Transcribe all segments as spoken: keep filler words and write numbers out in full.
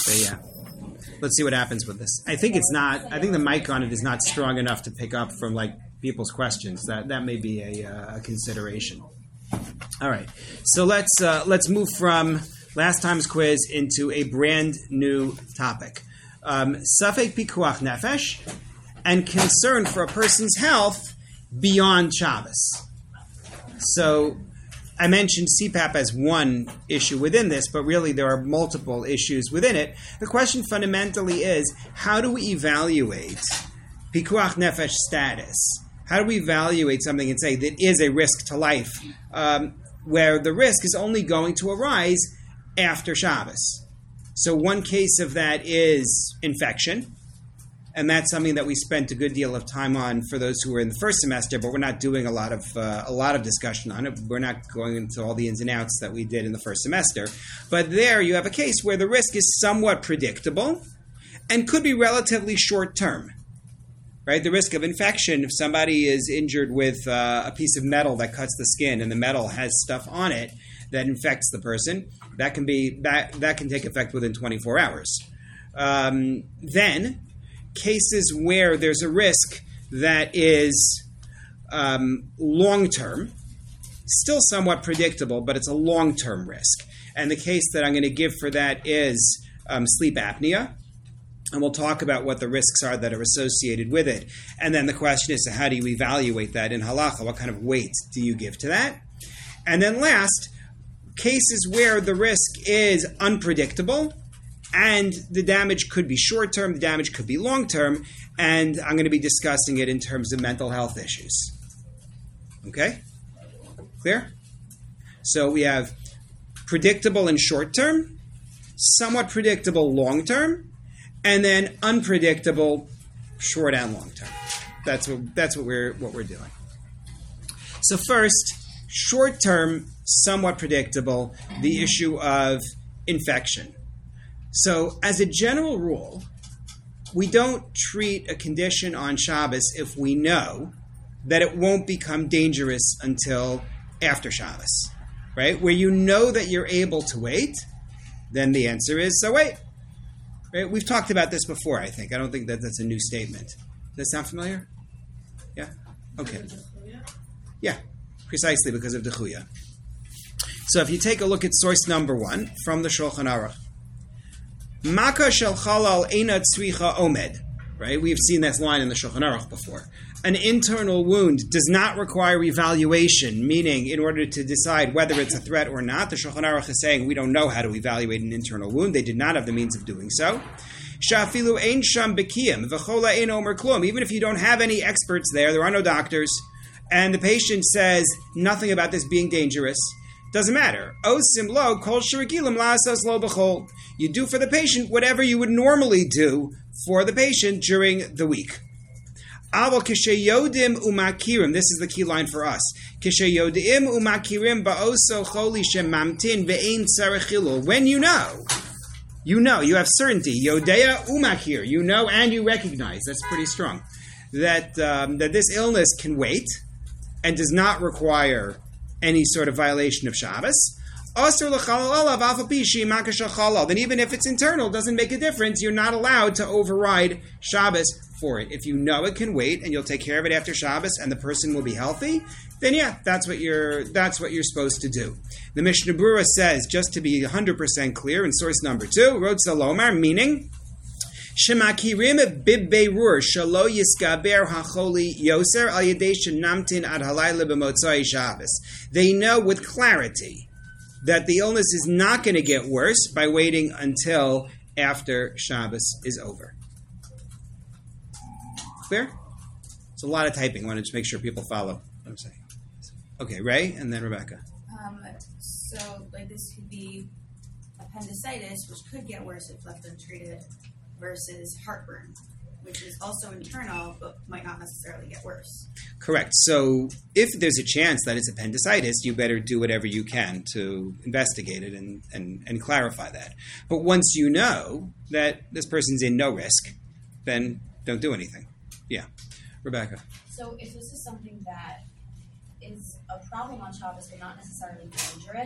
But yeah. Let's see what happens with this. I think it's not, I think the mic on it is not strong enough to pick up from like people's questions. That that may be a, uh, a consideration. All right. So let's uh, let's move from last time's quiz into a brand new topic. Um, Safek pikuach nefesh, and concern for a person's health beyond Shabbos. So I mentioned C PAP as one issue within this, but really there are multiple issues within it. The question fundamentally is, how do we evaluate pikuach nefesh status? How do we evaluate something and say that is a risk to life, um, where the risk is only going to arise after Shabbos? So one case of that is infection, and that's something that we spent a good deal of time on for those who were in the first semester, but we're not doing a lot of uh, a lot of discussion on it. We're not going into all the ins and outs that we did in the first semester. But there you have a case where the risk is somewhat predictable and could be relatively short term. Right? The risk of infection, if somebody is injured with uh, a piece of metal that cuts the skin and the metal has stuff on it that infects the person, that can be that that can take effect within twenty-four hours. Um, then cases where there's a risk that is um, long-term, still somewhat predictable, but it's a long-term risk. And the case that I'm going to give for that is um, sleep apnea. And we'll talk about what the risks are that are associated with it. And then the question is, so how do you evaluate that in halacha? What kind of weight do you give to that? And then last, cases where the risk is unpredictable, and the damage could be short-term, the damage could be long-term, and I'm going to be discussing it in terms of mental health issues. Okay? Clear? So we have predictable and short-term, somewhat predictable long-term, and then unpredictable short and long-term. That's what that's what we're what we're doing. So first, short-term, somewhat predictable, the issue of infection. So, as a general rule, we don't treat a condition on Shabbos if we know that it won't become dangerous until after Shabbos, right? Where you know that you're able to wait, then the answer is, so wait. Right? We've talked about this before, I think. I don't think that that's a new statement. Does that sound familiar? Yeah? Okay. Yeah, precisely because of Dechuya. So if you take a look at source number one from the Shulchan Aruch, Maka shel chalal eina tzricha omed. Right? We've seen this line in the Shulchan Aruch before. An internal wound does not require evaluation, meaning in order to decide whether it's a threat or not, the Shulchan Aruch is saying we don't know how to evaluate an internal wound. They did not have the means of doing so. Shafilu ein sham bekiyim v'chola ein omer klum. Even if you don't have any experts there, there are no doctors, and the patient says nothing about this being dangerous, doesn't matter. Osim lo kol shirigilim la'asos lo b'chol. You do for the patient whatever you would normally do for the patient during the week. Aval kisheyodim umakirim. This is the key line for us. Kisheyodim umakirim ba'oso choli shemamtin ve'ein tzarech. When you know, you know, you have certainty. Yodea umakir. You know and you recognize. That's pretty strong. That um, that this illness can wait and does not require any sort of violation of Shabbos. Then even if it's internal, it doesn't make a difference. You're not allowed to override Shabbos for it. If you know it can wait and you'll take care of it after Shabbos and the person will be healthy, then yeah, that's what you're that's what you're supposed to do. The Mishnah Berurah says, just to be one hundred percent clear, in source number two, Rod Salomar, meaning Shemakirim bibbeirur shalo yiskaber hacholi yoser al yedei shenamtin ad halayla b'motzai Shabbos. They know with clarity that the illness is not going to get worse by waiting until after Shabbos is over. Clear? It's a lot of typing. I want to just make sure people follow what I'm saying. Okay, Ray, and then Rebecca. Um, so, like, this could be appendicitis, which could get worse if left untreated, versus heartburn, which is also internal, but might not necessarily get worse. Correct. So if there's a chance that it's appendicitis, you better do whatever you can to investigate it and, and, and clarify that. But once you know that this person's in no risk, then don't do anything. Yeah. Rebecca. So if this is something that is a problem on Shabbos but not necessarily dangerous,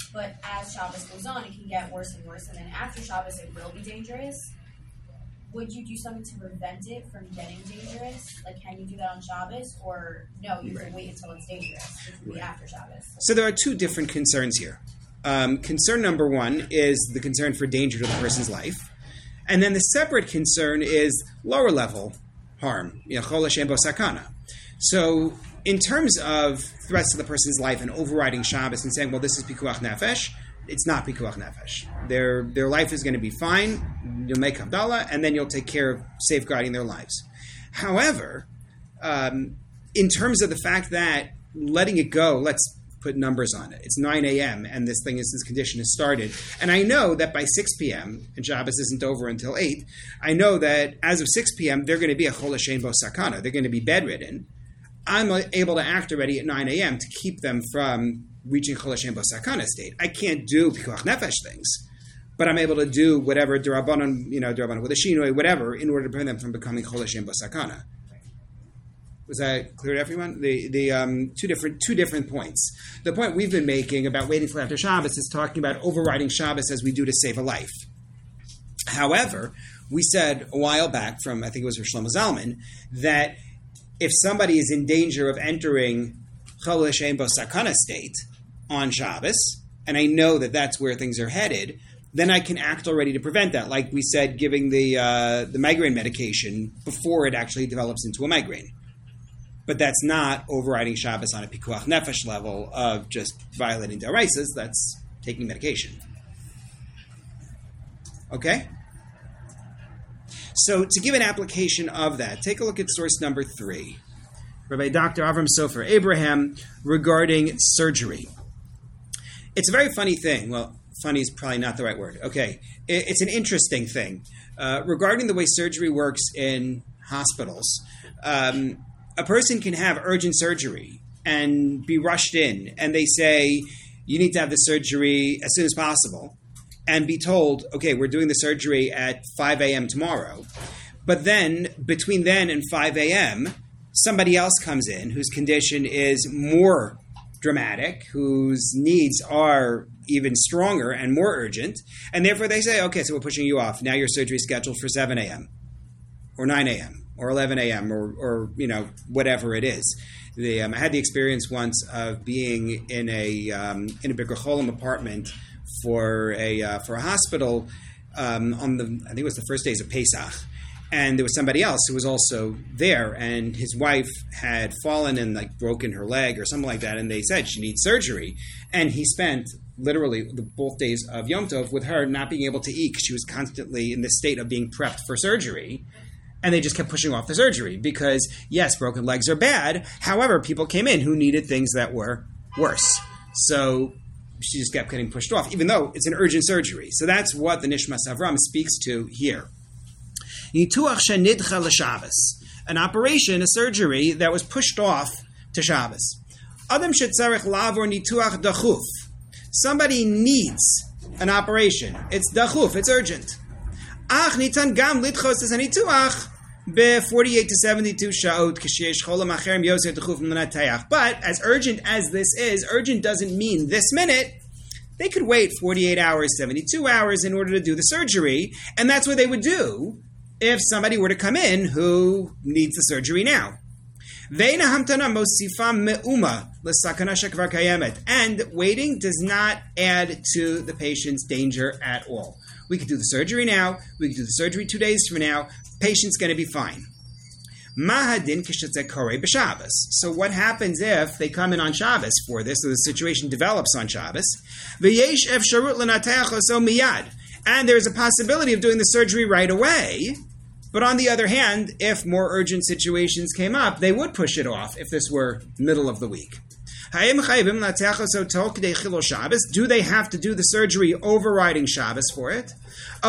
but as Shabbos goes on, it can get worse and worse, and then after Shabbos, it will be dangerous. Would you do something to prevent it from getting dangerous? Like, can you do that on Shabbos, or no, you right. can wait until it's dangerous, which would be right. after Shabbos? So there are two different concerns here. Um, concern number one is the concern for danger to the person's life. And then the separate concern is lower level harm, you know, chol Hashem bo sakana. So in terms of threats to the person's life and overriding Shabbos and saying, well, this is pikuach nefesh, it's not pikuach nefesh. Their their life is going to be fine. You'll make Havdalah, and then you'll take care of safeguarding their lives. However, um, in terms of the fact that letting it go, let's put numbers on it. It's nine a.m. and this thing is this condition has started. And I know that by six p.m., and Shabbos isn't over until eight, I know that as of six p.m., they're going to be a chol Hashem bo sakana. They're going to be bedridden. I'm able to act already at nine a.m. to keep them from reaching chol Hashem bo sakana state. I can't do pikuach nefesh things, but I'm able to do whatever derabanan, you know, derabanan with a shinoi, whatever, in order to prevent them from becoming chol Hashem bo sakana. Was that clear to everyone? The the um, two different two different points. The point we've been making about waiting till after Shabbos is talking about overriding Shabbos as we do to save a life. However, we said a while back from, I think it was Shlomo Zalman, that if somebody is in danger of entering chol Hashem bo sakana state on Shabbos, and I know that that's where things are headed, then I can act already to prevent that. Like we said, giving the uh, the migraine medication before it actually develops into a migraine. But that's not overriding Shabbos on a pikuach nefesh level of just violating d'oraisas. That's taking medication. Okay? So to give an application of that, take a look at source number three. Rabbi Doctor Avram Sofer Abraham regarding surgery. It's a very funny thing. Well, funny is probably not the right word. Okay. It's an interesting thing. Uh, regarding the way surgery works in hospitals, um, a person can have urgent surgery and be rushed in, and they say, you need to have the surgery as soon as possible, and be told, okay, we're doing the surgery at five a.m. tomorrow. But then, between then and five a.m., somebody else comes in whose condition is more dramatic, whose needs are even stronger and more urgent, and therefore they say, okay, so we're pushing you off. Now your surgery is scheduled for seven a.m. or nine a.m. or eleven a.m. or, or you know, whatever it is. The, um, I had the experience once of being in a um, in a Bikur Cholim apartment for a uh, for a hospital um, on the I think it was the first days of Pesach, and there was somebody else who was also there, and his wife had fallen and like broken her leg or something like that, and they said she needs surgery, and he spent literally the both days of Yom Tov with her not being able to eat because she was constantly in this state of being prepped for surgery. And they just kept pushing off the surgery because, yes, broken legs are bad. However, people came in who needed things that were worse. So she just kept getting pushed off, even though it's an urgent surgery. So that's what the Nishmas Avram speaks to here. Nituach shenidcha l'Shabbos, an operation, a surgery that was pushed off to Shabbos. Adam shetzarech lavor nituach dachuf. Somebody needs an operation. It's dachuf. It's urgent. Ach nitan gam litchos es hanituach be forty-eight to seventy-two shaot k'sheish cholam acherem yoser dachuf l'natayach. But as urgent as this is, urgent doesn't mean this minute. They could wait forty-eight hours, seventy-two hours in order to do the surgery, and that's what they would do if somebody were to come in who needs the surgery now. And waiting does not add to the patient's danger at all. We could do the surgery now. We could do the surgery two days from now. Patient's going to be fine. So what happens if they come in on Shabbos for this, so the situation develops on Shabbos? And there's a possibility of doing the surgery right away. But on the other hand, if more urgent situations came up, they would push it off if this were middle of the week. Do they have to do the surgery overriding Shabbos for it? Or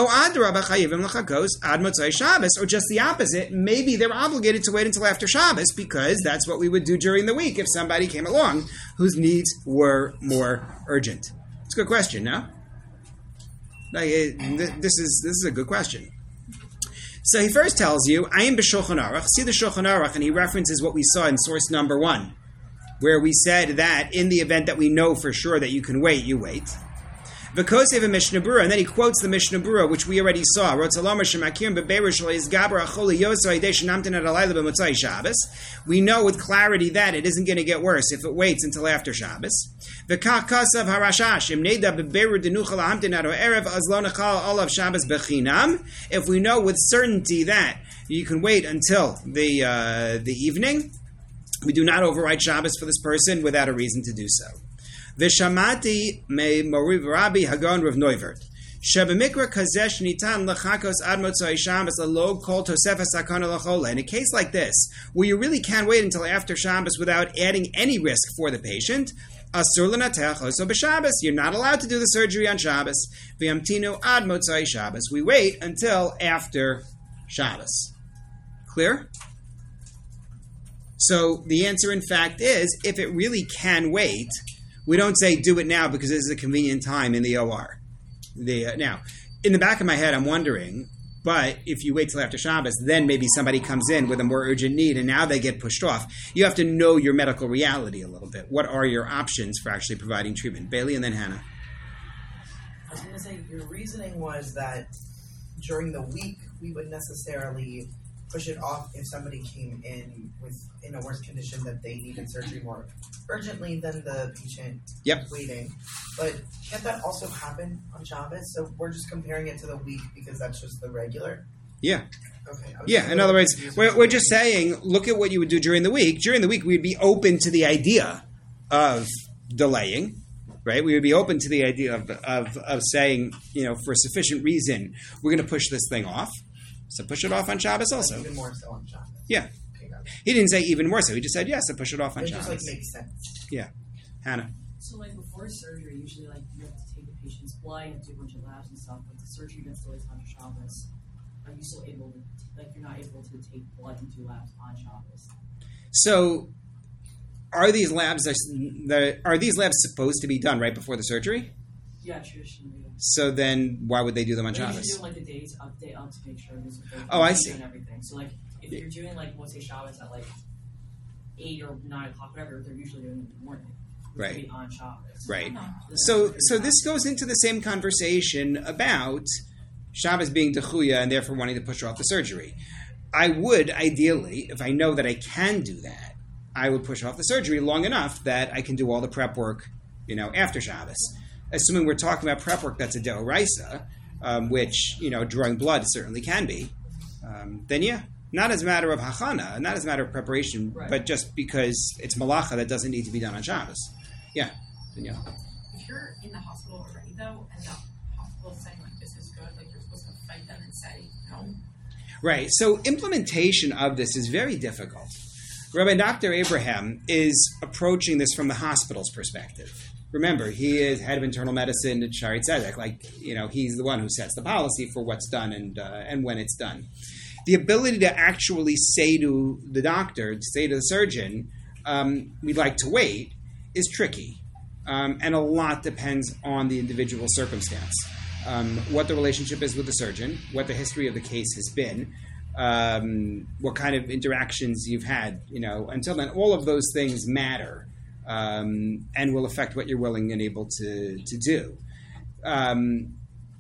just the opposite, maybe they're obligated to wait until after Shabbos because that's what we would do during the week if somebody came along whose needs were more urgent. It's a good question, no? Like, this is this is a good question. So he first tells you, I am b'Shulchan Aruch. See the Shulchan Aruch, and he references what we saw in source number one, where we said that in the event that we know for sure that you can wait, you wait. V'kosev a Mishnah Berurah, and then he quotes the Mishnah Berurah, which we already saw. We know with clarity that it isn't going to get worse if it waits until after Shabbos. If we know with certainty that you can wait until the uh, the evening, we do not override Shabbos for this person without a reason to do so. V'shamati me Moriv Rabbi Hagon Rav Neuvert. Shebemikra kazesh nitan lechakos ad motzai Shabbos alog kol tosefas sakana lachole. In a case like this, where you really can't wait until after Shabbos without adding any risk for the patient, asur l'natech oso b'Shabbos. You're not allowed to do the surgery on Shabbos. V'yamtinu ad motzai Shabbos. We wait until after Shabbos. Clear? So the answer, in fact, is if it really can wait, we don't say do it now because this is a convenient time in the O R. The, uh, now, in the back of my head, I'm wondering, but if you wait till after Shabbos, then maybe somebody comes in with a more urgent need and now they get pushed off. You have to know your medical reality a little bit. What are your options for actually providing treatment? Bailey and then Hannah. I was going to say, your reasoning was that during the week, we would necessarily push it off if somebody came in with in a worse condition that they needed surgery more urgently than the patient yep. waiting. But can't that also happen on Shabbos? So we're just comparing it to the week because that's just the regular? Yeah. Okay. Yeah, in other words, we're, we're just saying, look at what you would do during the week. During the week, we'd be open to the idea of delaying, right? We would be open to the idea of, of, of saying, you know, for a sufficient reason, we're going to push this thing off. So push it off on Shabbos also. Even more so on Shabbos. Yeah. He didn't say even more so. He just said, yes, so push it off on it Shabbos. It just, like, makes sense. Yeah. Hannah. So, like, before surgery, usually, like, you have to take the patient's blood, you have to do a bunch of labs and stuff, but the surgery gets delayed on Shabbos. Are you still able to, like, you're not able to take blood and do labs on Shabbos? So, are these labs, the, are these labs supposed to be done right before the surgery? Yeah, traditionally. Yeah. So then, why would they do them on they Shabbos? They do like the days update up to make sure there's a oh, I see. And everything. So like, if you're doing like Motzei Shabbos at like eight or nine o'clock, whatever, they're usually doing it in the morning. Right. On Shabbos. Right. So, so this goes into the same conversation about Shabbos being dechuya and therefore wanting to push off the surgery. I would ideally, if I know that I can do that, I would push off the surgery long enough that I can do all the prep work, you know, after Shabbos. Assuming we're talking about prep work that's a deoraisa, um, which, you know, drawing blood certainly can be, um, then yeah, not as a matter of hachana, not as a matter of preparation, right. But just because it's malacha that doesn't need to be done on Shabbos. Yeah, Danielle. If you're in the hospital already, though, and the hospital's saying, like, this is good, like, you're supposed to fight them and say no. Right, so implementation of this is very difficult. Rabbi Doctor Abraham is approaching this from the hospital's perspective. Remember, he is head of internal medicine at Shari Tzedek. Like, you know, he's the one who sets the policy for what's done and uh, and when it's done. The ability to actually say to the doctor, to say to the surgeon, um, we'd like to wait, is tricky. Um, and a lot depends on the individual circumstance. Um, what the relationship is with the surgeon, what the history of the case has been, um, what kind of interactions you've had, you know, until then, all of those things matter. Um, and will affect what you're willing and able to, to do. Um,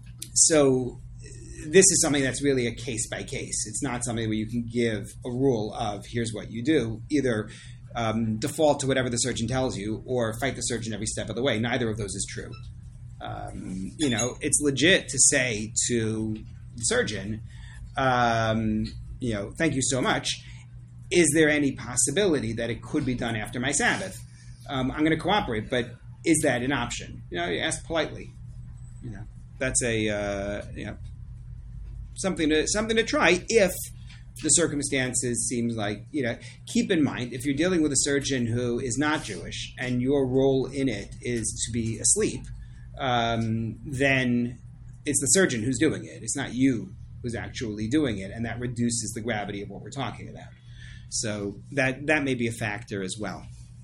so this is something that's really a case by case. It's not something where you can give a rule of here's what you do. Either um, default to whatever the surgeon tells you or fight the surgeon every step of the way. Neither of those is true. Um, you know, it's legit to say to the surgeon, um, you know, thank you so much. Is there any possibility that it could be done after my Sabbath? Um, I'm going to cooperate, but is that an option? You know, you ask politely. You know, that's a uh, you know something to something to try if the circumstances seems like, you know. Keep in mind, if you're dealing with a surgeon who is not Jewish and your role in it is to be asleep, um, then it's the surgeon who's doing it. It's not you who's actually doing it, and that reduces the gravity of what we're talking about. So that that may be a factor as well.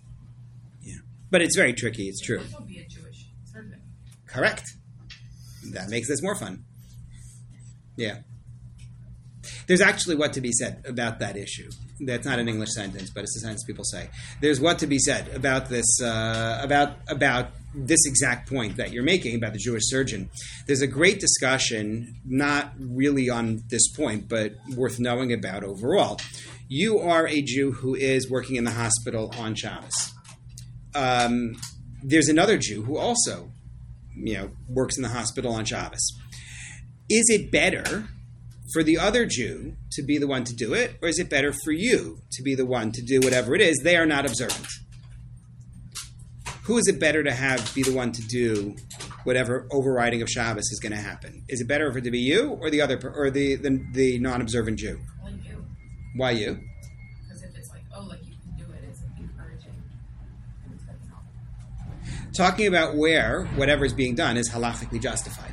But it's very tricky. It's true. It will be a Jewish surgeon. Correct. That makes this more fun. Yeah. There's actually what to be said about that issue. That's not an English sentence, but it's a sentence people say. There's what to be said about this, uh, about about this exact point that you're making about the Jewish surgeon. There's a great discussion, not really on this point, but worth knowing about overall. You are a Jew who is working in the hospital on Shabbos. Um, there's another Jew who also, you know, works in the hospital on Shabbos. Is it better for the other Jew to be the one to do it, or is it better for you to be the one to do whatever it is? They are not observant. Who is it better to have be the one to do whatever overriding of Shabbos is going to happen? Is it better for it to be you or the other or the the, the non-observant Jew? Well, you. Why you? Because if it's like, oh, like you can do it, it's encouraging. And it's better not. Talking about where whatever is being done is halachically justified.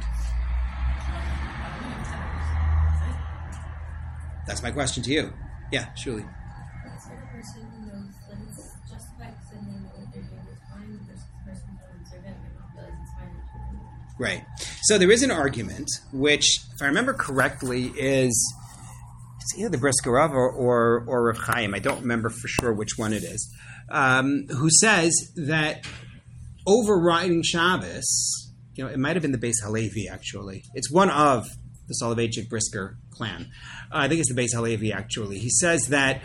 That's my question to you. Yeah, Shuli. So the person who knows that it's justified because then they know what they're doing is fine versus the person who doesn't observe it and not realize it's fine. Right. So there is an argument, which, if I remember correctly, is it's either the Brisker Rav or, or, or Rav Chaim. I don't remember for sure which one it is, um, who says that overriding Shabbos, you know, it might have been the Beis Halevi, actually. It's one of the Soloveitchik Brisker clan. Uh, I think it's the Beis Halevi, actually. He says that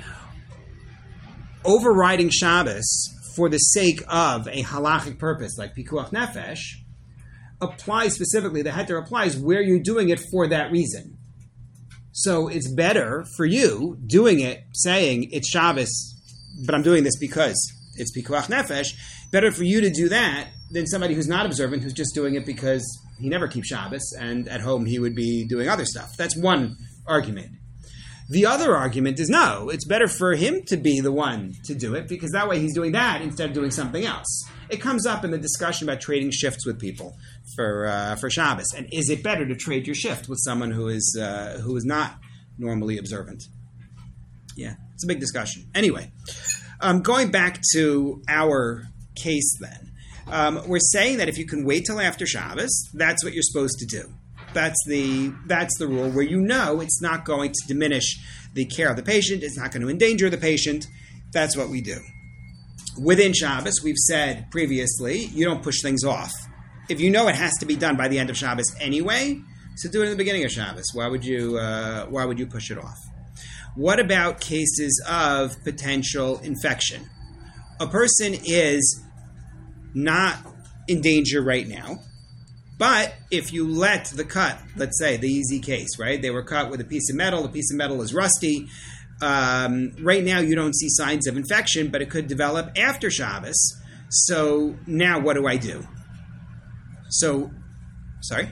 overriding Shabbos for the sake of a halachic purpose, like Pikuach Nefesh, applies specifically, the heter applies where you're doing it for that reason. So it's better for you doing it, saying it's Shabbos, but I'm doing this because it's Pikuach Nefesh, better for you to do that than somebody who's not observant, who's just doing it because he never keeps Shabbos, and at home he would be doing other stuff. That's one argument. The other argument is no, it's better for him to be the one to do it, because that way he's doing that instead of doing something else. It comes up in the discussion about trading shifts with people for uh, for Shabbos. And is it better to trade your shift with someone who is uh, who is not normally observant? Yeah, it's a big discussion. Anyway, um, going back to our case then. Um, we're saying that if you can wait till after Shabbos, that's what you're supposed to do. That's the that's the rule, where you know it's not going to diminish the care of the patient, it's not going to endanger the patient. That's what we do. Within Shabbos, we've said previously, you don't push things off. If you know it has to be done by the end of Shabbos anyway, so do it in the beginning of Shabbos. Why would you uh, why would you push it off? What about cases of potential infection? A person is not in danger right now, but if you let the cut, let's say the easy case, right? They were cut with a piece of metal, the piece of metal is rusty. Um, right now you don't see signs of infection, but it could develop after Shabbos. So now what do I do? So, sorry?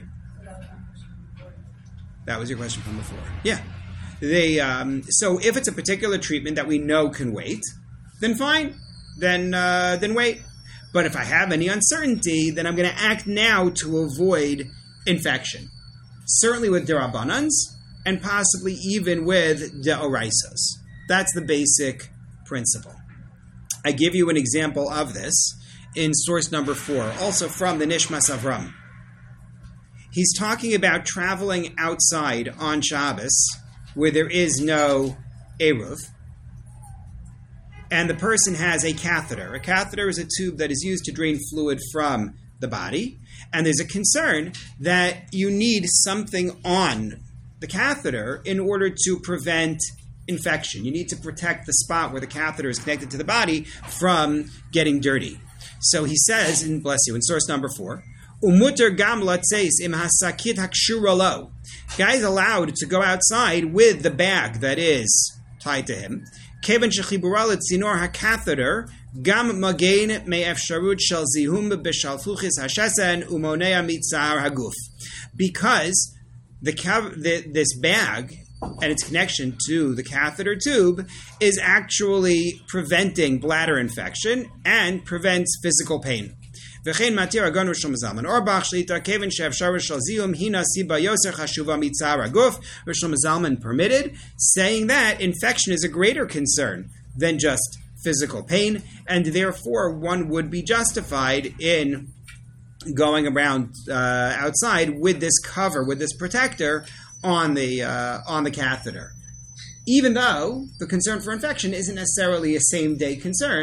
That was your question from before. Yeah. They, um, so if it's a particular treatment that we know can wait, then fine. Then, uh, then wait. But if I have any uncertainty, then I'm going to act now to avoid infection. Certainly with derabbanans, and possibly even with deoraisas. That's the basic principle. I give you an example of this in source number four, also from the Nishmas Avram. He's talking about traveling outside on Shabbos where there is no Eruv, and the person has a catheter. A catheter is a tube that is used to drain fluid from the body, and there's a concern that you need something on the catheter in order to prevent infection. You need to protect the spot where the catheter is connected to the body from getting dirty. So he says, in bless you, in source number four, Umuter gam latzeis im hasakit hakshura lo. Guy is allowed to go outside with the bag that is tied to him. Kevan shechibura letzinor hacatheter gam magain me'efsharut shel zihum b'shalfuchis hashesen umonea mitzar haguf. Because the, the this bag and its connection to the catheter tube is actually preventing bladder infection and prevents physical pain. V'chein matir agon Rosh Zalman Auerbach shlita kevan she'efsharut shel zihum hina siba yoser chashuva mitzar haguf. Rosh Zalman permitted, saying that infection is a greater concern than just physical pain, and therefore one would be justified in going around uh, outside with this cover, with this protector on the uh, on the catheter. Even though the concern for infection isn't necessarily a same-day concern,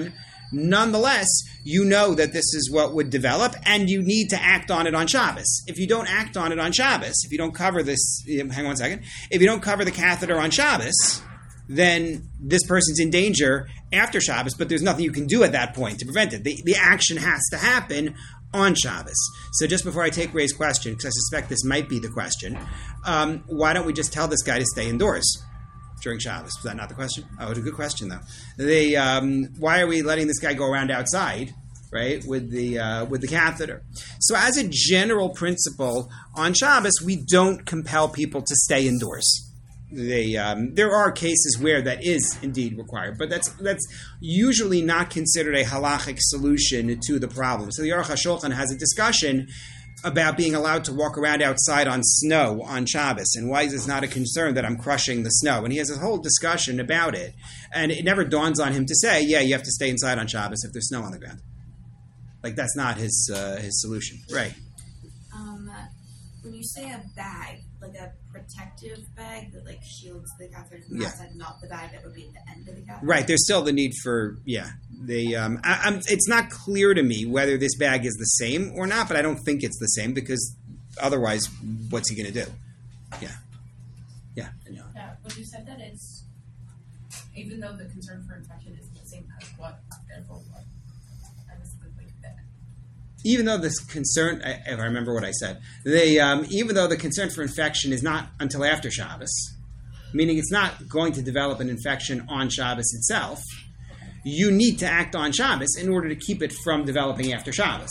Nonetheless, you know that this is what would develop, and you need to act on it on Shabbos. If you don't act on it on Shabbos, if you don't cover this, hang on one second, if you don't cover the catheter on Shabbos, then this person's in danger after Shabbos, but there's nothing you can do at that point to prevent it. The, the action has to happen on Shabbos. So just before I take Ray's question, because I suspect this might be the question, um, why don't we just tell this guy to stay indoors during Shabbos? Was that not the question? Oh, it's a good question, though. They, um, why are we letting this guy go around outside, right, with the uh, with the catheter? So as a general principle, on Shabbos, we don't compel people to stay indoors. They, um, there are cases where that is indeed required, but that's that's usually not considered a halachic solution to the problem. So the Aruch HaShulchan has a discussion about being allowed to walk around outside on snow on Shabbos, and why is this not a concern that I'm crushing the snow? And he has a whole discussion about it, and it never dawns on him to say, yeah, you have to stay inside on Shabbos if there's snow on the ground. Like, that's not his uh, his solution. Right. Um, when you say a bag, like a protective bag that like shields the catheter from the Yeah. outside, not the bag that would be at the end of the catheter. Right, there's still the need for, yeah. They, um, I, I'm, it's not clear to me whether this bag is the same or not, but I don't think it's the same, because otherwise, what's he going to do? Yeah. Yeah. yeah. Yeah, when you said that it's, even though the concern for infection is the same as what, therefore what, I was like that. Even though this concern, I- if I remember what I said, they, um, even though the concern for infection is not until after Shabbos, meaning it's not going to develop an infection on Shabbos itself, you need to act on Shabbos in order to keep it from developing after Shabbos.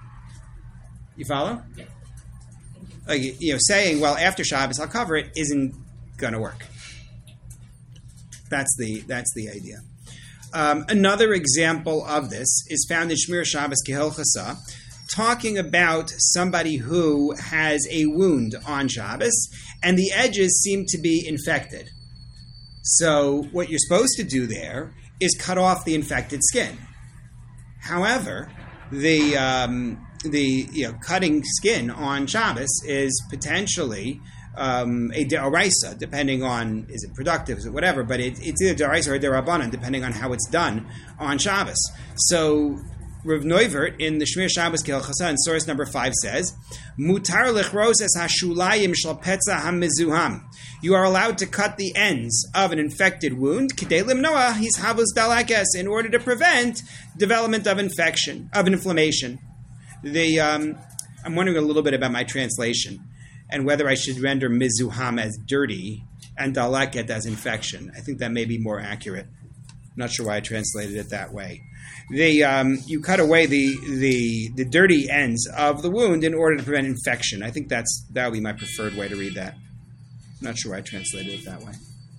You follow? Yeah. Like, you know, saying, well, after Shabbos I'll cover it isn't going to work. That's the that's the idea. Um, another example of this is found in Shmir Shabbos Kehilchasa, talking about somebody who has a wound on Shabbos and the edges seem to be infected. So what you're supposed to do there is cut off the infected skin. However, the um, the you know cutting skin on Shabbos is potentially um, a deraisa, depending on is it productive, is it whatever, but it, it's either deraisa or a derabanan, depending on how it's done on Shabbos. So Rav Neuvert in the Shmir Shabbos Kehilchasa in source number five says, "Mutar lichros es hashulayim shel petza hamizuham." You are allowed to cut the ends of an infected wound, kidei limnoa his havus dalakes, in order to prevent development of infection, of inflammation. The um, I'm wondering a little bit about my translation and whether I should render mizuham as dirty and dalaket as infection. I think that may be more accurate. I'm not sure why I translated it that way. They, um, you cut away the, the the dirty ends of the wound in order to prevent infection. I think that's that would be my preferred way to read that. I'm not sure why I translated it that way.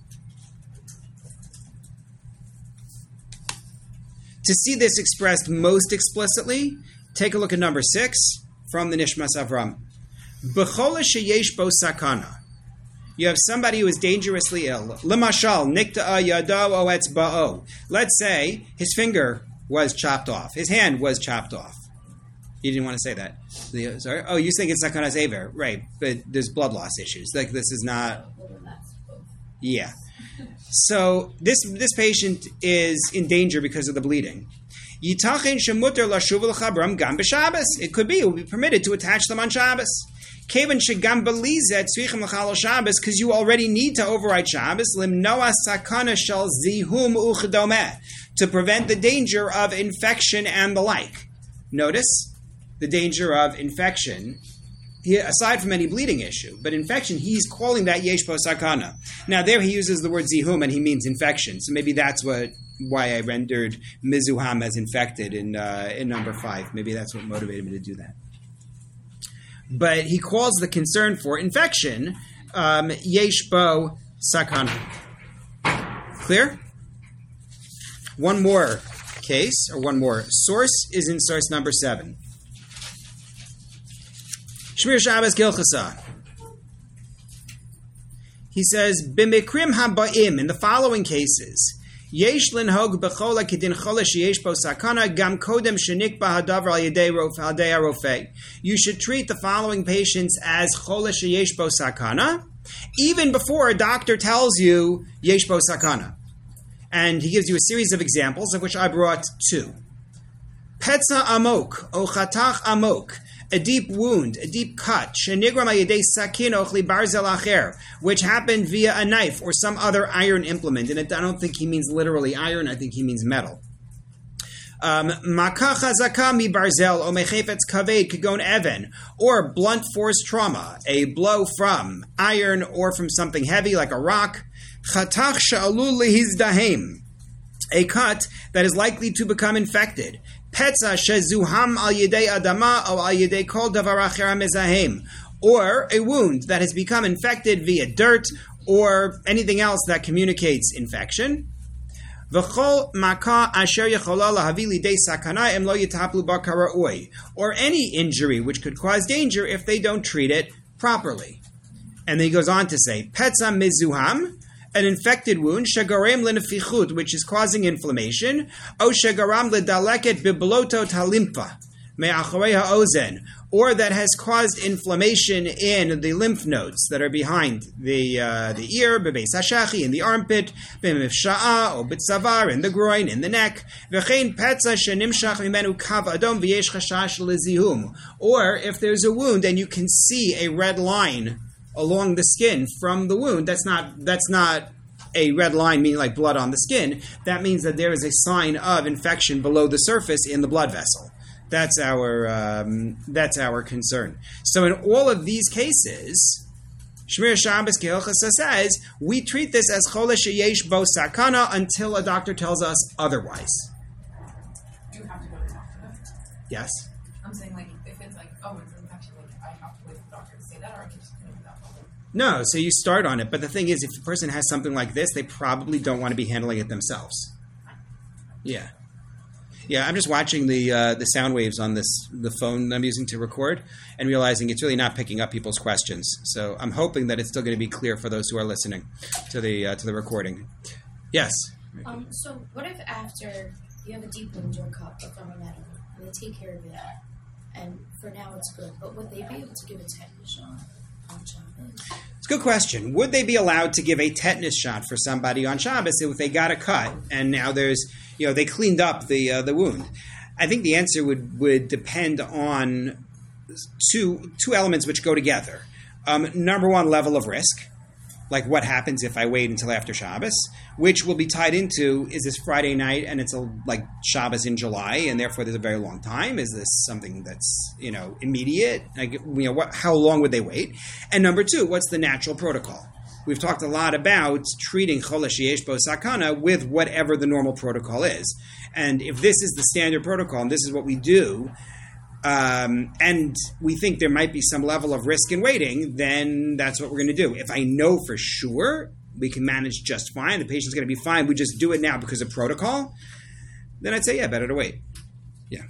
To see this expressed most explicitly, take a look at number six from the Nishmas Avram. B'chol sheyesh bo sakana. You have somebody who is dangerously ill. Lemashal nikta'a yado o etzba'o. Let's say his finger was chopped off. His hand was chopped off. You didn't want to say that. The, sorry. Oh, you think it's sakanas aver, right? But there's blood loss issues. Like this is not. Yeah. So this this patient is in danger because of the bleeding. Yitachin shemuter lashuv l'chabram gam b'Shabbos. It could be it would be permitted to attach them on Shabbos. Kevin shegam belizet tzrichim l'chal Shabbos, because you already need to override Shabbos. Limnoa sakana shel zihum uchdomeh, to prevent the danger of infection and the like. Notice the danger of infection, he, aside from any bleeding issue, but infection, he's calling that yesh bo sakana. Now there he uses the word zihum and he means infection, so maybe that's what why I rendered mizuham as infected in uh, in number five. Maybe that's what motivated me to do that. But he calls the concern for infection um, yesh bo sakana. Clear? One more case, or one more source, is in source number seven. Shmir Shabbos Kehilchasa. He says, "B'mikrim haba'im," in the following cases, yesh linhog b'chola kedin chola sheyesh bo sakana gam kodem shenikba hadavar al yedei harofei. You should treat the following patients as chola sheyesh bo sakana, even before a doctor tells you yesh bo sakana. And he gives you a series of examples, of which I brought two. Petza amok, o chatach amok, a deep wound, a deep cut, shenigram ayidei sakin ochli barzel acher, which happened via a knife or some other iron implement. And it, I don't think he means literally iron, I think he means metal. Makah chazaka mi barzel o mechefetz kaved kagon even, or blunt force trauma, a blow from iron or from something heavy like a rock. Chatach sha'alul lehizdahem, a cut that is likely to become infected. Petza shezuham al yedei adama o al yedei kol davar acher mezahem, or a wound that has become infected via dirt or anything else that communicates infection. V'chol maka asher yechola lahavi lidei sakana em lo yitaplu ba karaui, or any injury which could cause danger if they don't treat it properly. And then he goes on to say, Petza mizuham, an infected wound, shegarem lenefichut, which is causing inflammation, o shegaram ledaleket bibloto talimfa, me'acharei ha'ozen, or that has caused inflammation in the lymph nodes that are behind the uh, the ear, bebeis hashachi, in the armpit, b'mifsha'a, or bitzavar, in the groin, in the neck, v'chein petza shenimshach mimenu kav adom v'yesh chashash lezihum, or if there's a wound and you can see a red line along the skin from the wound, that's not that's not a red line meaning like blood on the skin. That means that there is a sign of infection below the surface in the blood vessel. That's our um, that's our concern. So in all of these cases, Shmir Shabbos Kehilchasa says we treat this as chole sheyesh bo sakana until a doctor tells us otherwise. Do you have to go to the doctor? Yes. I'm saying like if it's like oh it's an infection, like I have to wait for the doctor to say that, or I can just go without problem. No, so you start on it, but the thing is, if the person has something like this, they probably don't want to be handling it themselves. Yeah. Yeah, I'm just watching the uh, the sound waves on this the phone I'm using to record and realizing it's really not picking up people's questions. So I'm hoping that it's still going to be clear for those who are listening to the uh, to the recording. Yes. Um, so what if after you have a deep wound or cut from a metal and they take care of it, and for now it's good, but would they be able to give a tetanus shot on Shabbos? It's a good question. Would they be allowed to give a tetanus shot for somebody on Shabbos if they got a cut and now there's, you know, they cleaned up the uh, the wound? I think the answer would, would depend on two two elements which go together. Um, number one, level of risk. Like what happens if I wait until after Shabbos, which will be tied into, is this Friday night and it's a, like Shabbos in July and therefore there's a very long time? Is this something that's, you know, immediate? Like, you know, what, how long would they wait? And number two, what's the natural protocol? We've talked a lot about treating chole sheyesh bo sakana with whatever the normal protocol is. And if this is the standard protocol and this is what we do, Um, and we think there might be some level of risk in waiting, then that's what we're going to do. If I know for sure we can manage just fine, the patient's going to be fine, we just do it now because of protocol, then I'd say, yeah, better to wait. Yeah.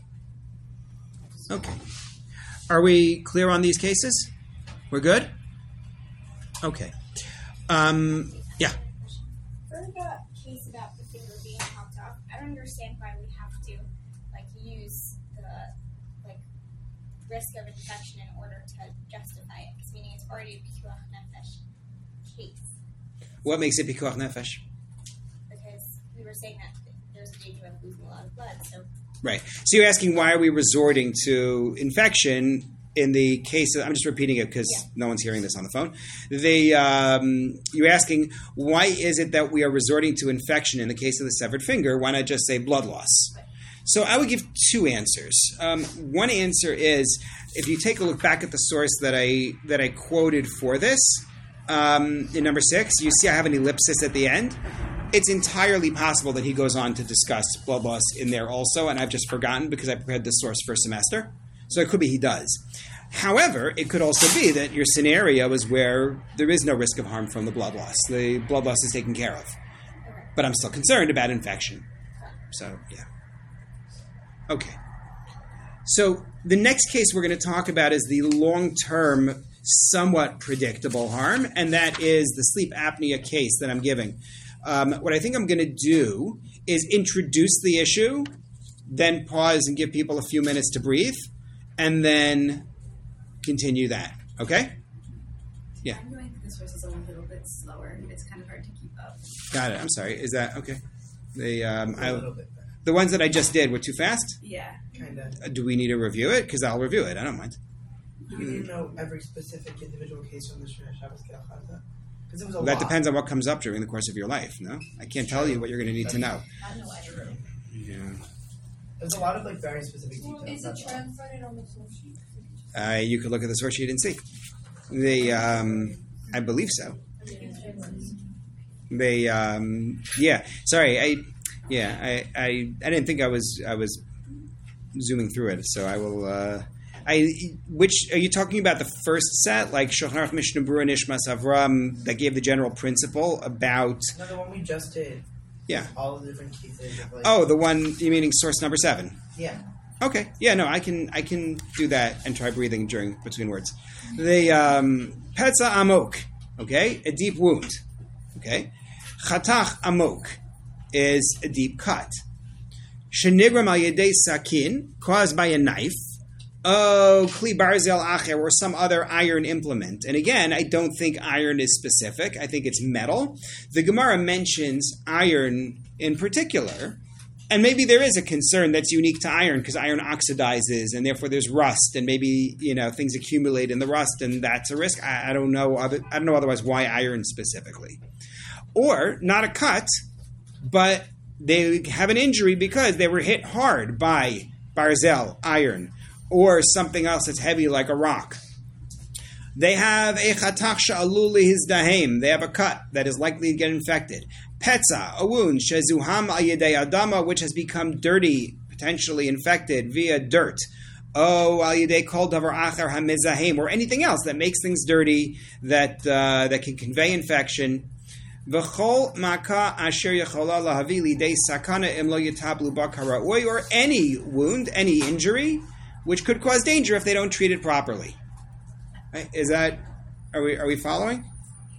Okay. Are we clear on these cases? We're good? Okay. Um, yeah. For the case about the finger being chopped off, I don't understand why we have to like use the like risk of infection in order to justify it. Because meaning it's already a pikuach nefesh case. What makes it pikuach nefesh? Because we were saying that there's a danger of losing a lot of blood. So Right. So you're asking why are we resorting to infection in the case of, I'm just repeating it because Yeah. no one's hearing this on the phone. The, um, you're asking why is it that we are resorting to infection in the case of the severed finger? Why not just say blood loss? So I would give two answers. Um, one answer is if you take a look back at the source that I that I quoted for this um, in number six, you see I have an ellipsis at the end. It's entirely possible that he goes on to discuss blood loss in there also, and I've just forgotten because I prepared this source for a semester. So it could be he does. However, it could also be that your scenario is where there is no risk of harm from the blood loss. The blood loss is taken care of. But I'm still concerned about infection. So, yeah. Okay. So the next case we're going to talk about is the long-term, somewhat predictable harm, and that is the sleep apnea case that I'm giving. Um, what I think I'm going to do is introduce the issue, then pause and give people a few minutes to breathe, and then continue that. Okay? Yeah. I'm going through the sources a little bit slower. It's kind of hard to keep up. Got it. I'm sorry. Is that okay? The um, A I, little bit better. The ones that I just did were too fast? Yeah. Kinda. Uh, do we need to review it? Because I'll review it. I don't mind. Do we need to know every specific individual case from the Shabbos Kedah Chazah? Because it was a That lot. depends on what comes up during the course of your life, no? I can't tell you what you're going to need to know. I don't know anything. Yeah. There's a lot of like very specific details. Is it that's all. translated on the source sheet? Uh, you could look at the source sheet and see. They, um, I believe so. They, um, yeah. Sorry, I, yeah, I, I, I didn't think I was, I was zooming through it. So I will. Uh, I, which are you talking about? The first set, like Shulchan Aruch, Mishnah Berurah, Nishmas Avram, that gave the general principle about. No, the one we just did. Yeah. All the different cases of like. Oh, the one you meaning source number seven. Yeah. Okay. Yeah, no, I can I can do that and try breathing during between words. The um, Petza Amok, okay, a deep wound. Okay. Chatach Amok is a deep cut. Shenigram al yedei sakin, caused by a knife. Oh, kli barzel acher, or some other iron implement. And again, I don't think iron is specific. I think it's metal. The Gemara mentions iron in particular. And maybe there is a concern that's unique to iron because iron oxidizes and therefore there's rust and maybe, you know, things accumulate in the rust and that's a risk. I, I don't know. Other, I don't know otherwise why iron specifically. Or not a cut, but they have an injury because they were hit hard by barzel, iron, or something else that's heavy like a rock. They have a chatach sha'alul lihizdahem. They have a cut that is likely to get infected. Petza, a wound, shezuham al yedei adama, which has become dirty, potentially infected via dirt. Oh, al yedei kol davar acher hamizahem, or anything else that makes things dirty, that uh, that can convey infection. V'chol maka asher yachola lahavi lidei sakana im lo yitablu ba kara'oi, or any wound, any injury, which could cause danger if they don't treat it properly. Right? Is that, are we are we following?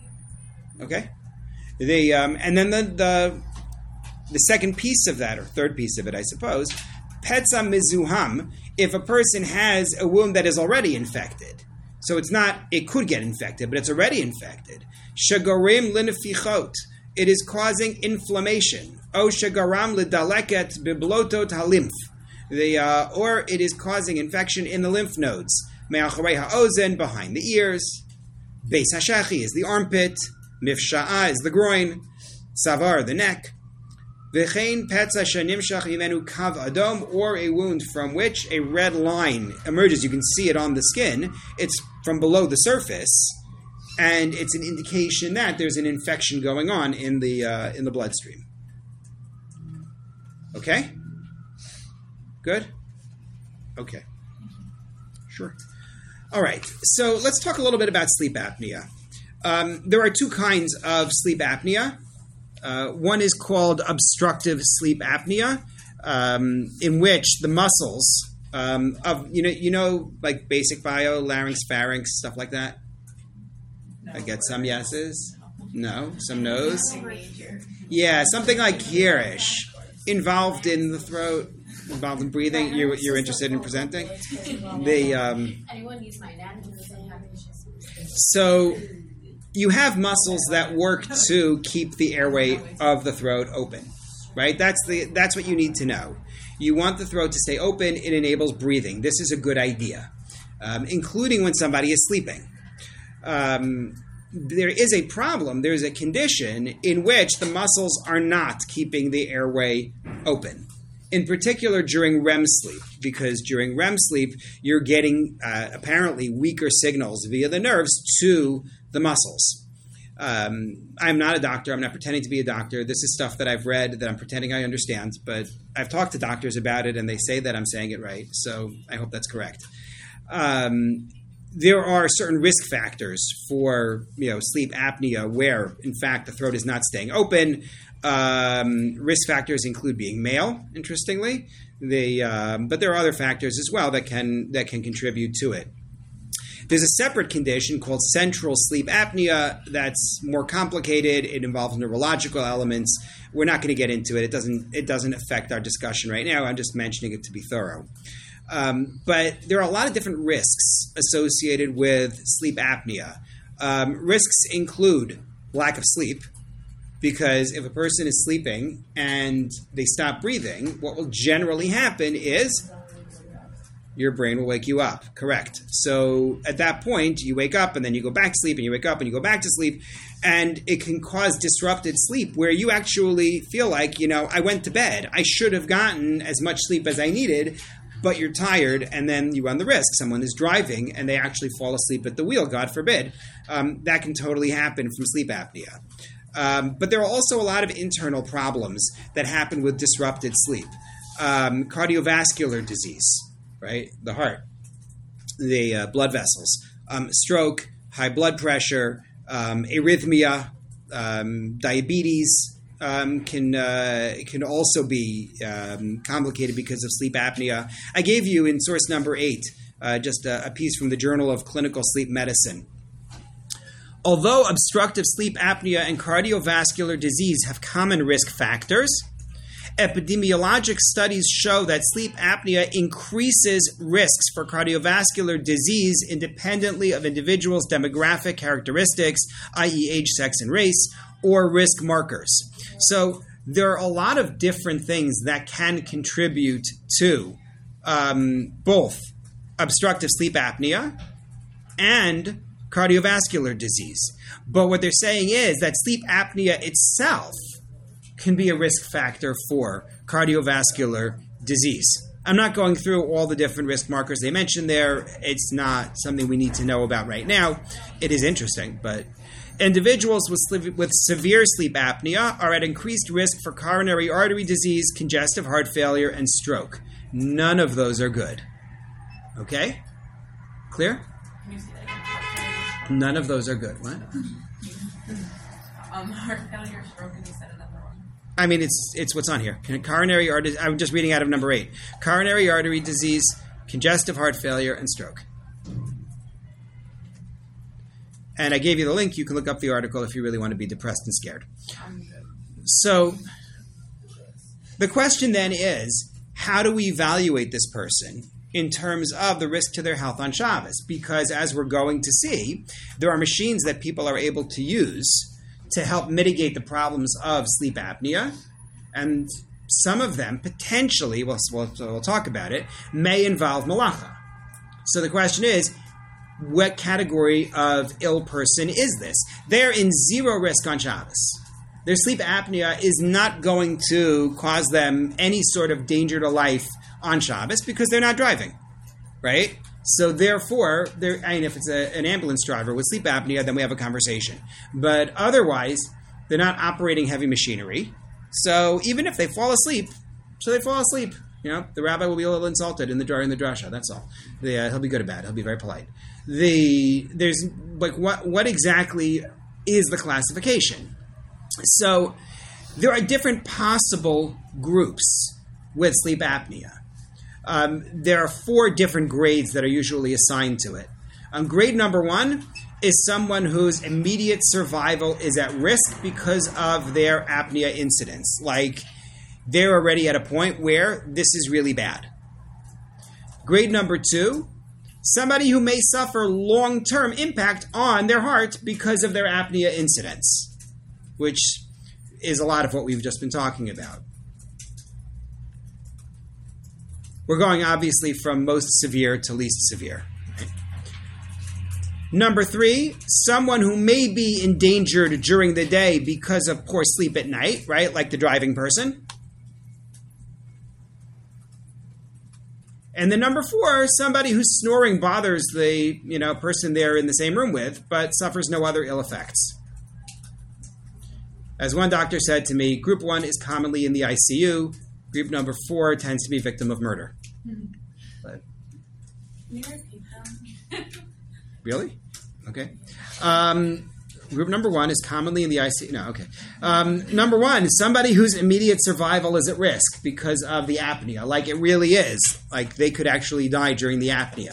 Okay. The um, and then the, the the second piece of that, or third piece of it, I suppose, petza mizuham. If a person has a wound that is already infected, so it's not, it could get infected, but it's already infected. Shagarim linefichot. It is causing inflammation. O shagaram lidaleket biblotot halymph. The uh, or it is causing infection in the lymph nodes. Me'acharei ha'ozen, behind the ears. Beis hashachi is the armpit. Mifsha'a is the groin. Savar, the neck. V'chein petza shenimshach yimenu kav adom, or a wound from which a red line emerges. You can see it on the skin. It's from below the surface, and it's an indication that there's an infection going on in the uh, in the bloodstream. Okay? Good? Okay. Sure. All right. So let's talk a little bit about sleep apnea. Um, there are two kinds of sleep apnea. Uh, one is called obstructive sleep apnea, um, in which the muscles um, of, you know, you know, like basic bio, larynx, pharynx, stuff like that. No. I get some yeses. No, some no's. Major. Yeah, something like hearish, involved in the throat, involved in breathing. You're you're interested in presenting. The um, Anyone use my anatomy with any so. You have muscles that work to keep the airway of the throat open, right? That's the that's what you need to know. You want the throat to stay open. It enables breathing. This is a good idea, um, including when somebody is sleeping. Um, there is a problem. There's a condition in which the muscles are not keeping the airway open. In particular, during R E M sleep, because during R E M sleep, you're getting uh, apparently weaker signals via the nerves to the muscles. Um, I'm not a doctor. I'm not pretending to be a doctor. This is stuff that I've read that I'm pretending I understand, but I've talked to doctors about it, and they say that I'm saying it right, so I hope that's correct. Um, there are certain risk factors for, you know, sleep apnea where, in fact, the throat is not staying open. Um, risk factors include being male, interestingly, the, um, but there are other factors as well that can that can contribute to it. There's a separate condition called central sleep apnea that's more complicated. It involves neurological elements. We're not going to get into it. It doesn't it doesn't affect our discussion right now. I'm just mentioning it to be thorough. Um, but there are a lot of different risks associated with sleep apnea. Um, risks include lack of sleep, Because if a person is sleeping and they stop breathing, what will generally happen is your brain will wake you up. Correct. So at that point, you wake up and then you go back to sleep and you wake up and you go back to sleep. And it can cause disrupted sleep where you actually feel like, you know, I went to bed. I should have gotten as much sleep as I needed, but you're tired, and then you run the risk. Someone is driving and they actually fall asleep at the wheel, God forbid. Um, that can totally happen from sleep apnea. Um, but there are also a lot of internal problems that happen with disrupted sleep. Um, cardiovascular disease, right? The heart, the uh, blood vessels, um, stroke, high blood pressure, um, arrhythmia, um, diabetes um, can uh, can also be um, complicated because of sleep apnea. I gave you in source number eight uh, just a, a piece from the Journal of Clinical Sleep Medicine. Although obstructive sleep apnea and cardiovascular disease have common risk factors, epidemiologic studies show that sleep apnea increases risks for cardiovascular disease independently of individuals' demographic characteristics, that is age, sex, and race, or risk markers. So there are a lot of different things that can contribute to um, both obstructive sleep apnea and cardiovascular disease. But what they're saying is that sleep apnea itself can be a risk factor for cardiovascular disease. I'm not going through all the different risk markers they mentioned there. It's not something we need to know about right now. It is interesting, but individuals with, sleep, with severe sleep apnea are at increased risk for coronary artery disease, congestive heart failure, and stroke. None of those are good. Okay? Clear? Can you see that again? Heart failure, None of those are good. What? Um, heart failure, stroke, and you said another one. I mean, it's it's what's on here. Coronary artery. I'm just reading out of number eight. Coronary artery disease, congestive heart failure, and stroke. And I gave you the link. You can look up the article if you really want to be depressed and scared. I'm good. So the question then is, how do we evaluate this person in terms of the risk to their health on Shabbos? Because as we're going to see, there are machines that people are able to use to help mitigate the problems of sleep apnea. And some of them potentially, we'll, we'll, we'll talk about it, may involve malacha. So the question is, what category of ill person is this? They're in zero risk on Shabbos. Their sleep apnea is not going to cause them any sort of danger to life on Shabbos because they're not driving, right? So therefore, they're, I mean, if it's a, an ambulance driver with sleep apnea, then we have a conversation. But otherwise, they're not operating heavy machinery. So even if they fall asleep, so they fall asleep. You know, the rabbi will be a little insulted in the in the drasha. That's all. The, uh, he'll be good about it. He'll be very polite. The there's like what what exactly is the classification? So there are different possible groups with sleep apnea. Um, there are four different grades that are usually assigned to it. Um, grade number one is someone whose immediate survival is at risk because of their apnea incidence. Like, they're already at a point where this is really bad. Grade number two, somebody who may suffer long-term impact on their heart because of their apnea incidence, which is a lot of what we've just been talking about. We're going, obviously, from most severe to least severe. Number three, someone who may be endangered during the day because of poor sleep at night, right? Like the driving person. And then number four, somebody whose snoring bothers the, you know, person they're in the same room with, but suffers no other ill effects. As one doctor said to me, group one is commonly in the I C U. Group number four tends to be victim of murder. But, Can you repeat that? really? Okay. Um, group number one is commonly in the I C U. No, okay. Um, number one, somebody whose immediate survival is at risk because of the apnea. Like it really is. Like they could actually die during the apnea.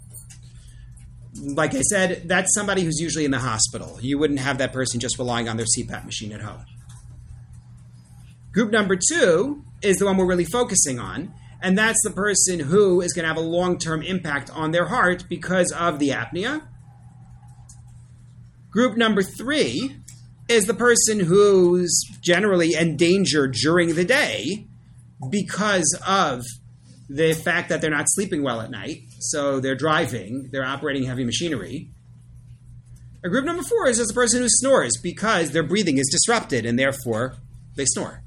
Like I said, that's somebody who's usually in the hospital. You wouldn't have that person just relying on their C PAP machine at home. Group number two is the one we're really focusing on, and that's the person who is going to have a long-term impact on their heart because of the apnea. Group number three is the person who's generally endangered during the day because of the fact that they're not sleeping well at night. So they're driving, they're operating heavy machinery. A group number four is just the person who snores because their breathing is disrupted and therefore they snore.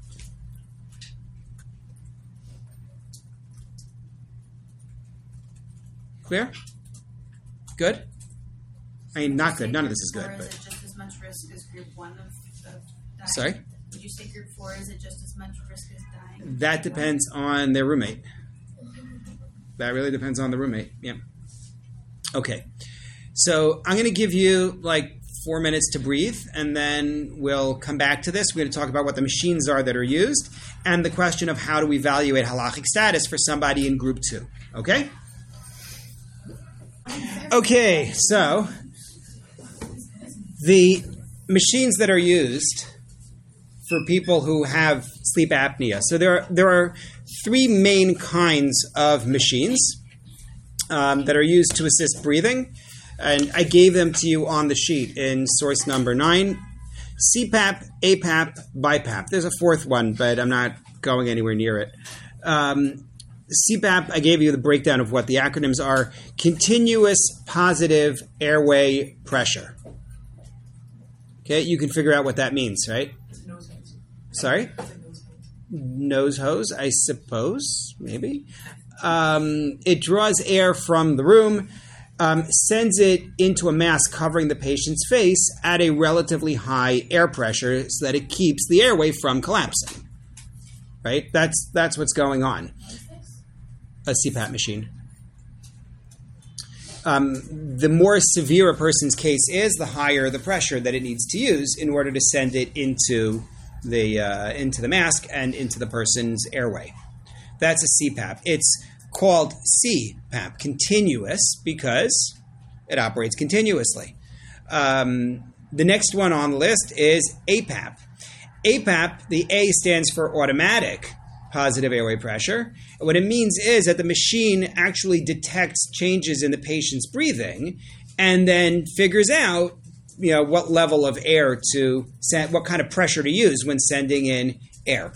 Clear? Good? I mean, not good. None of this is good. Or is But it just as much risk as group one of, of dying? sorry? Would you say group four is it just as much risk as dying? That depends on their roommate. That really depends on the roommate. Yeah. Okay. So I'm going to give you like four minutes to breathe, and then we'll come back to this. We're going to talk about what the machines are that are used and the question of how do we evaluate halachic status for somebody in group two. Okay? Okay, so the machines that are used for people who have sleep apnea. So there are, there are three main kinds of machines um, that are used to assist breathing. And I gave them to you on the sheet in source number nine. C PAP, A PAP, B I PAP. There's a fourth one, but I'm not going anywhere near it. Um, C PAP, I gave you the breakdown of what the acronyms are. Continuous positive airway pressure. Okay, you can figure out what that means, right? It's a nose hose. Sorry? It's a nose hose. Nose hose, I suppose, maybe. Um, it draws air from the room, um, sends it into a mask covering the patient's face at a relatively high air pressure so that it keeps the airway from collapsing. Right? That's that's what's going on. A C PAP machine. Um, the more severe a person's case is, the higher the pressure that it needs to use in order to send it into the uh, into the mask and into the person's airway. That's a C PAP. It's called C PAP, continuous, because it operates continuously. Um, the next one on the list is A PAP. A PAP, the A stands for automatic positive airway pressure. And what it means is that the machine actually detects changes in the patient's breathing and then figures out, you know, what level of air to send, what kind of pressure to use when sending in air.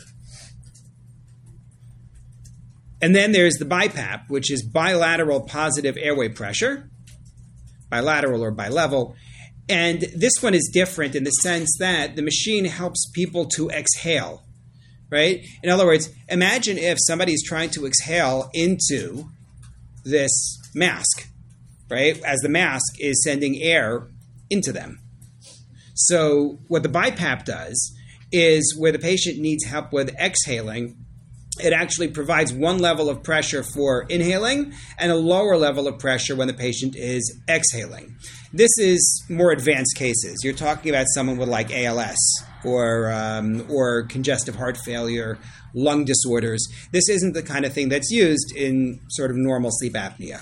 And then there's the B I PAP, which is bilateral positive airway pressure, bilateral or bilevel. And this one is different in the sense that the machine helps people to exhale. Right? In other words, imagine if somebody's trying to exhale into this mask, right? As the mask is sending air into them. So what the B I PAP does is where the patient needs help with exhaling, it actually provides one level of pressure for inhaling and a lower level of pressure when the patient is exhaling. This is more advanced cases. You're talking about someone with like A L S or um, or congestive heart failure, lung disorders. This isn't the kind of thing that's used in sort of normal sleep apnea.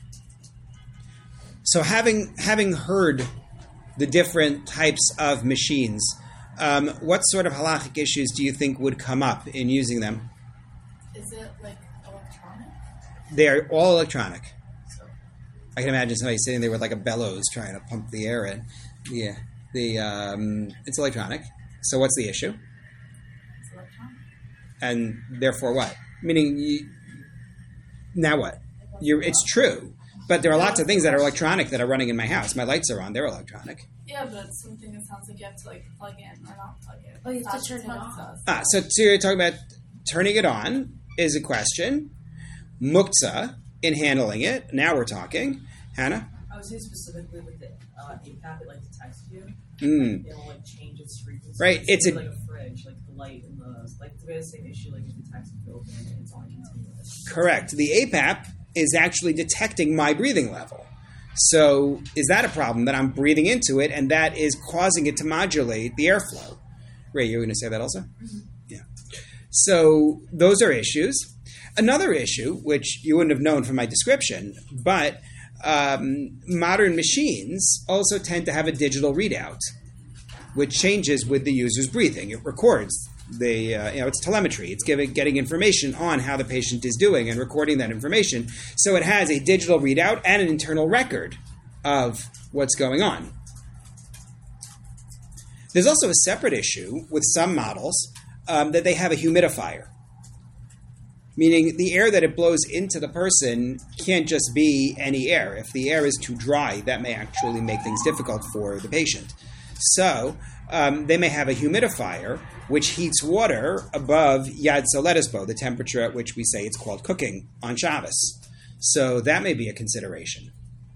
So having having heard the different types of machines, um, what sort of halachic issues do you think would come up in using them? Is it like electronic? They are all electronic. So I can imagine somebody sitting there with like a bellows trying to pump the air in. Yeah, the um, it's electronic. So what's the issue? it's electronic. And therefore what? Meaning, you, now what? You're, it's true, but there are lots of things that are electronic that are running in my house. My lights are on; they're electronic. Yeah, but it's something that sounds like you have to like plug in or not plug in. Oh, you have to That's turn it what on. says. Ah, so, so you're talking about turning it on is a question. Muktzah in handling it. Now we're talking. Hannah? I would say specifically with the uh, A PAP, it like detects you. Mm. It'll like change its frequency. Right, it's It's a- like a fridge, like the light and the like. The same issue, like it detects if you open it, it's on continuous. Correct. The A PAP is actually detecting my breathing level. So is that a problem that I'm breathing into it and that is causing it to modulate the airflow? Ray, you were going to say that also? Mm-hmm. Yeah. So those are issues. Another issue, which you wouldn't have known from my description, but um, modern machines also tend to have a digital readout, which changes with the user's breathing. It records the, uh, you know, it's telemetry. It's giving, getting information on how the patient is doing and recording that information. So it has a digital readout and an internal record of what's going on. There's also a separate issue with some models um, that they have a humidifier, meaning the air that it blows into the person can't just be any air. If the air is too dry, that may actually make things difficult for the patient. So um, they may have a humidifier which heats water above Yad Soledesbo, the temperature at which we say it's called cooking on Shabbos. So that may be a consideration.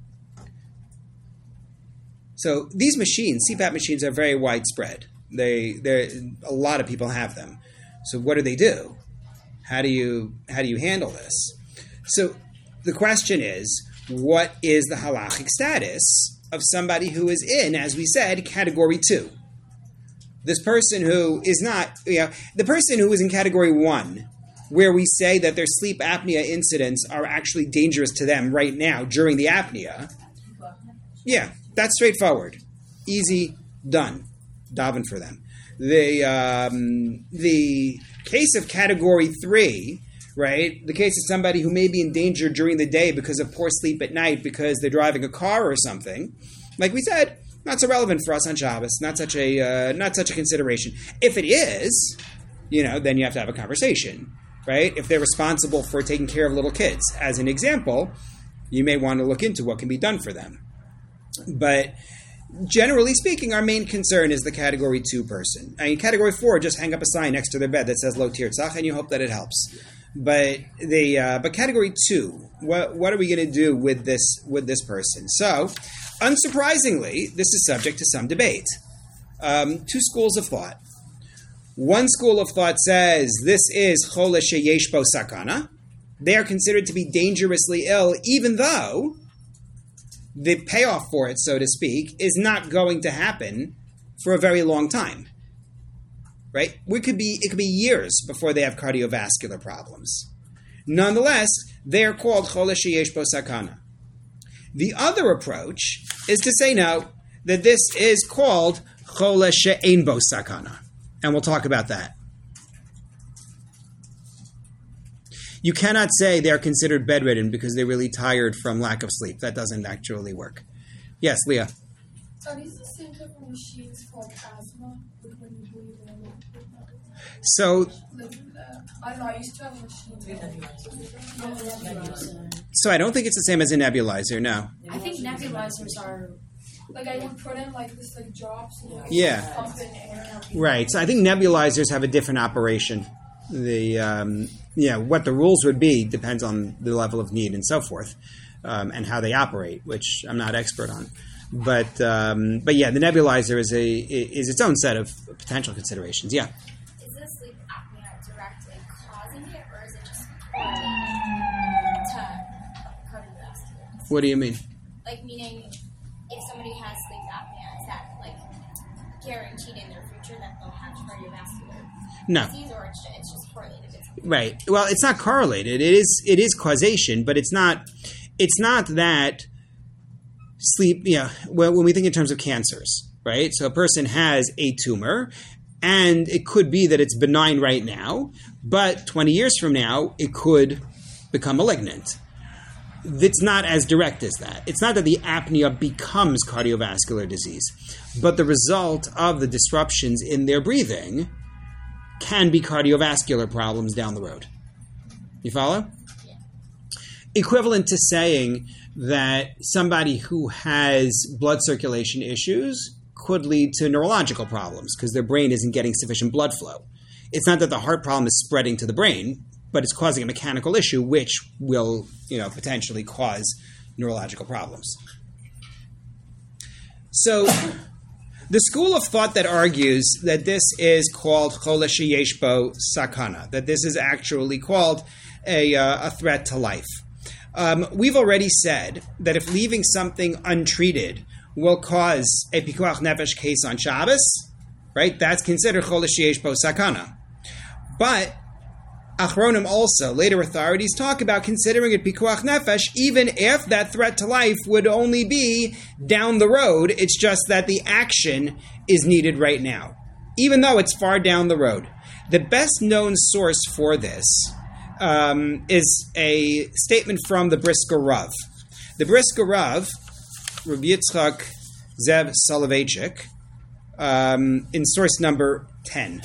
So these machines, C PAP machines, are very widespread. They, they're, a lot of people have them. So what do they do? How do you how do you handle this? So the question is, what is the halachic status of somebody who is in, as we said, category two? This person who is not, you know, the person who is in category one, where we say that their sleep apnea incidents are actually dangerous to them right now during the apnea. Yeah, that's straightforward. Easy, done. Daven for them. The um, the case of category three, right? The case of somebody who may be in danger during the day because of poor sleep at night because they're driving a car or something. Like we said, not so relevant for us on Shabbos. Not such a uh, not such a consideration. If it is, you know, then you have to have a conversation, right? If they're responsible for taking care of little kids, as an example, you may want to look into what can be done for them. But generally speaking, our main concern is the category two person. I mean, category four, just hang up a sign next to their bed that says Lo Tirtzach, and you hope that it helps. But the uh, but category two, what what are we going to do with this with this person? So, unsurprisingly, this is subject to some debate. Um, two schools of thought. One school of thought says this is Chole sheyesh bo sakana. They are considered to be dangerously ill, even though the payoff for it, so to speak, is not going to happen for a very long time. Right? We could be it could be years before they have cardiovascular problems. Nonetheless, they are called Chole sheyesh bo sakana. The other approach is to say no, that this is called Chole she'ein bo sakana. And we'll talk about that. You cannot say they're considered bedridden because they're really tired from lack of sleep. That doesn't actually work. Yes, Leah. Are these the same type of machines for asthma? Like when you breathe in? So, Like, uh, I don't know, I used to have a machine. so I don't think it's the same as a nebulizer, no. I think nebulizers are. Like, I would put in, like, this, like, drops and, like, Yeah. pump in air. Right. So I think nebulizers have a different operation. The um, yeah, what the rules would be depends on the level of need and so forth, um, and how they operate, which I'm not expert on. But um, but yeah, the nebulizer is a is its own set of potential considerations. Yeah. Is the sleep apnea directly causing it, or is it just correlated to cardiovascular? What do you mean? Like, meaning, if somebody has sleep apnea, is that, like, guaranteed in their future that they'll have cardiovascular No. disease, or it's just, it's just correlated? It's Right. Well, it's not correlated. It is it is causation, but it's not it's not that sleep, you know, when, when we think in terms of cancers, right? So a person has a tumor, and it could be that it's benign right now, but twenty years from now, it could become malignant. It's not as direct as that. It's not that the apnea becomes cardiovascular disease, but the result of the disruptions in their breathing can be cardiovascular problems down the road. You follow? Yeah. Equivalent to saying that somebody who has blood circulation issues could lead to neurological problems because their brain isn't getting sufficient blood flow. It's not that the heart problem is spreading to the brain, but it's causing a mechanical issue which will, you know, potentially cause neurological problems. So the school of thought that argues that this is called Chole sheyesh bo sakana, that this is actually called a, uh, a threat to life. Um, we've already said that if leaving something untreated will cause a pikuach nefesh case on Shabbos, right, that's considered Chole sheyesh bo sakana. But Achronim also, later authorities, talk about considering it pikuach nefesh even if that threat to life would only be down the road. It's just that the action is needed right now, even though it's far down the road. The best known source for this um, is a statement from the Brisker Rav. The Brisker Rav, Rabbi Yitzchak Zev Soloveitchik, um, in source number ten.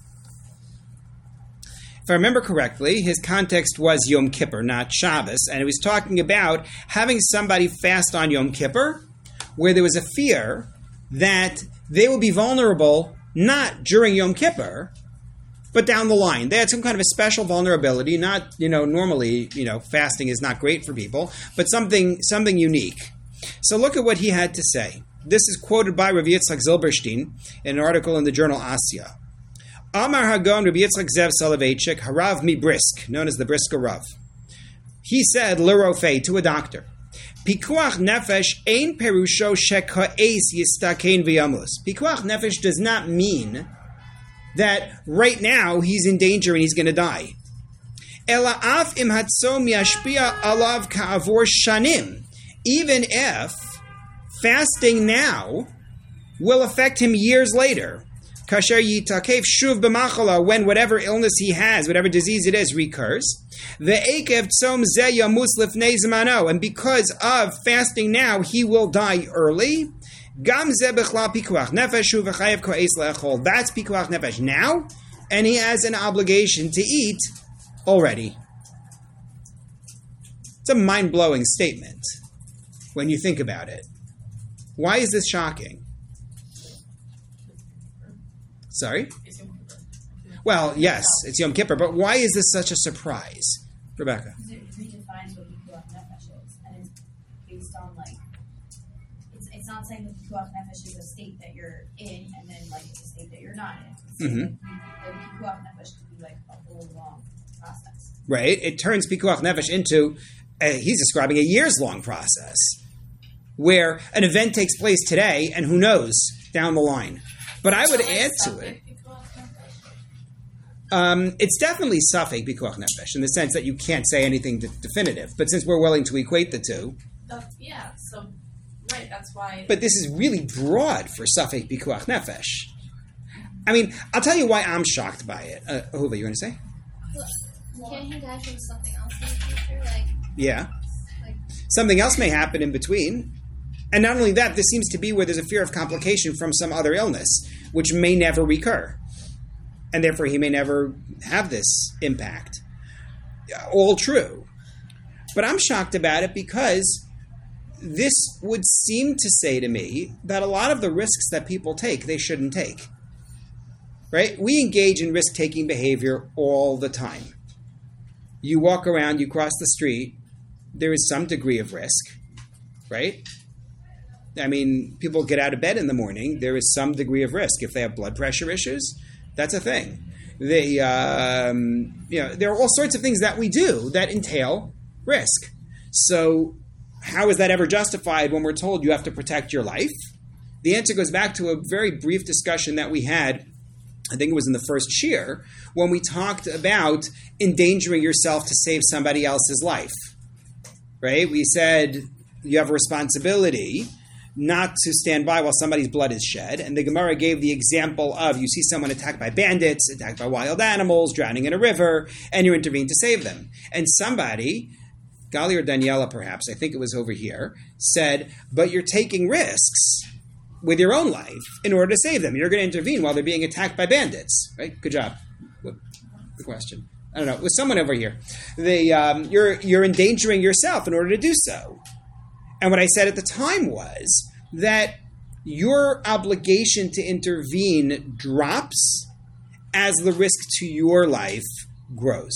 If I remember correctly, his context was Yom Kippur, not Shabbos, and it was talking about having somebody fast on Yom Kippur, where there was a fear that they would be vulnerable not during Yom Kippur, but down the line. They had some kind of a special vulnerability, not, you know, normally, you know, fasting is not great for people, but something something unique. So look at what he had to say. This is quoted by Rav Yitzchak Zilberstein in an article in the journal Asya. Amar Hagon Rabbi Yitzchak Zev Soloveitchik, Harav mi Brisk, known as the Brisker Rav. He said, L'rofei, to a doctor, Pikuach nefesh ein perusho sheka'es yistakein v'yamus. Pikuach nefesh does not mean that right now he's in danger and he's going to die. Ela af im hatzom yashpia alav ka'avor shanim. Even if fasting now will affect him years later. Kasher yitakef shuv b'machala, when whatever illness he has, whatever disease it is, recurs. Ve'ekev tzom ze yamus lifnei zmano, and because of fasting now, he will die early. Gam ze b'chla pikuach nefesh hu v'chayev ko'es le'echol. That's pikuach nefesh now, and he has an obligation to eat already. It's a mind-blowing statement when you think about it. Why is this shocking? Sorry? It's Yom Kippur. Well, yes, it's Yom Kippur, but why is this such a surprise? Rebecca? Because it redefines what Pikuach Nefesh is, and it's based on, like, it's it's not saying that Pikuach Nefesh is a state that you're in, and then, like, it's a state that you're not in. It's Mm-hmm. like, the Pikuach Nefesh could be, like, a whole long process. Right? It turns Pikuach Nefesh into, uh, he's describing a years-long process, where an event takes place today, and who knows, down the line. But I would add to it, um, it's definitely Safek Pikuach Nefesh, in the sense that you can't say anything de- definitive. But since we're willing to equate the two, That's, yeah, so, right, that's why. but this is really broad for Safek Pikuach Nefesh. I mean, I'll tell you why I'm shocked by it. Uh, Ahuva, you want to say? Can't he die from something else in the future? Like, Yeah. like Something else may happen in between. And not only that, this seems to be where there's a fear of complication from some other illness, which may never recur. And therefore, he may never have this impact. All true. But I'm shocked about it because this would seem to say to me that a lot of the risks that people take, they shouldn't take. Right? We engage in risk-taking behavior all the time. You walk around, you cross the street, there is some degree of risk, right? I mean, people get out of bed in the morning, there is some degree of risk. If they have blood pressure issues, that's a thing. They, um, you know, there are all sorts of things that we do that entail risk. So how is that ever justified when we're told you have to protect your life? The answer goes back to a very brief discussion that we had, I think it was in the first shiur, when we talked about endangering yourself to save somebody else's life. Right? We said you have a responsibility not to stand by while somebody's blood is shed. And the Gemara gave the example of you see someone attacked by bandits, attacked by wild animals, drowning in a river, and you intervene to save them. And somebody, Gali or Daniela perhaps, I think it was over here, said, but you're taking risks with your own life in order to save them. You're going to intervene while they're being attacked by bandits. Right? Good job. What, the question. I don't know. It was someone over here. They, um, you're, you're endangering yourself in order to do so. And what I said at the time was that your obligation to intervene drops as the risk to your life grows.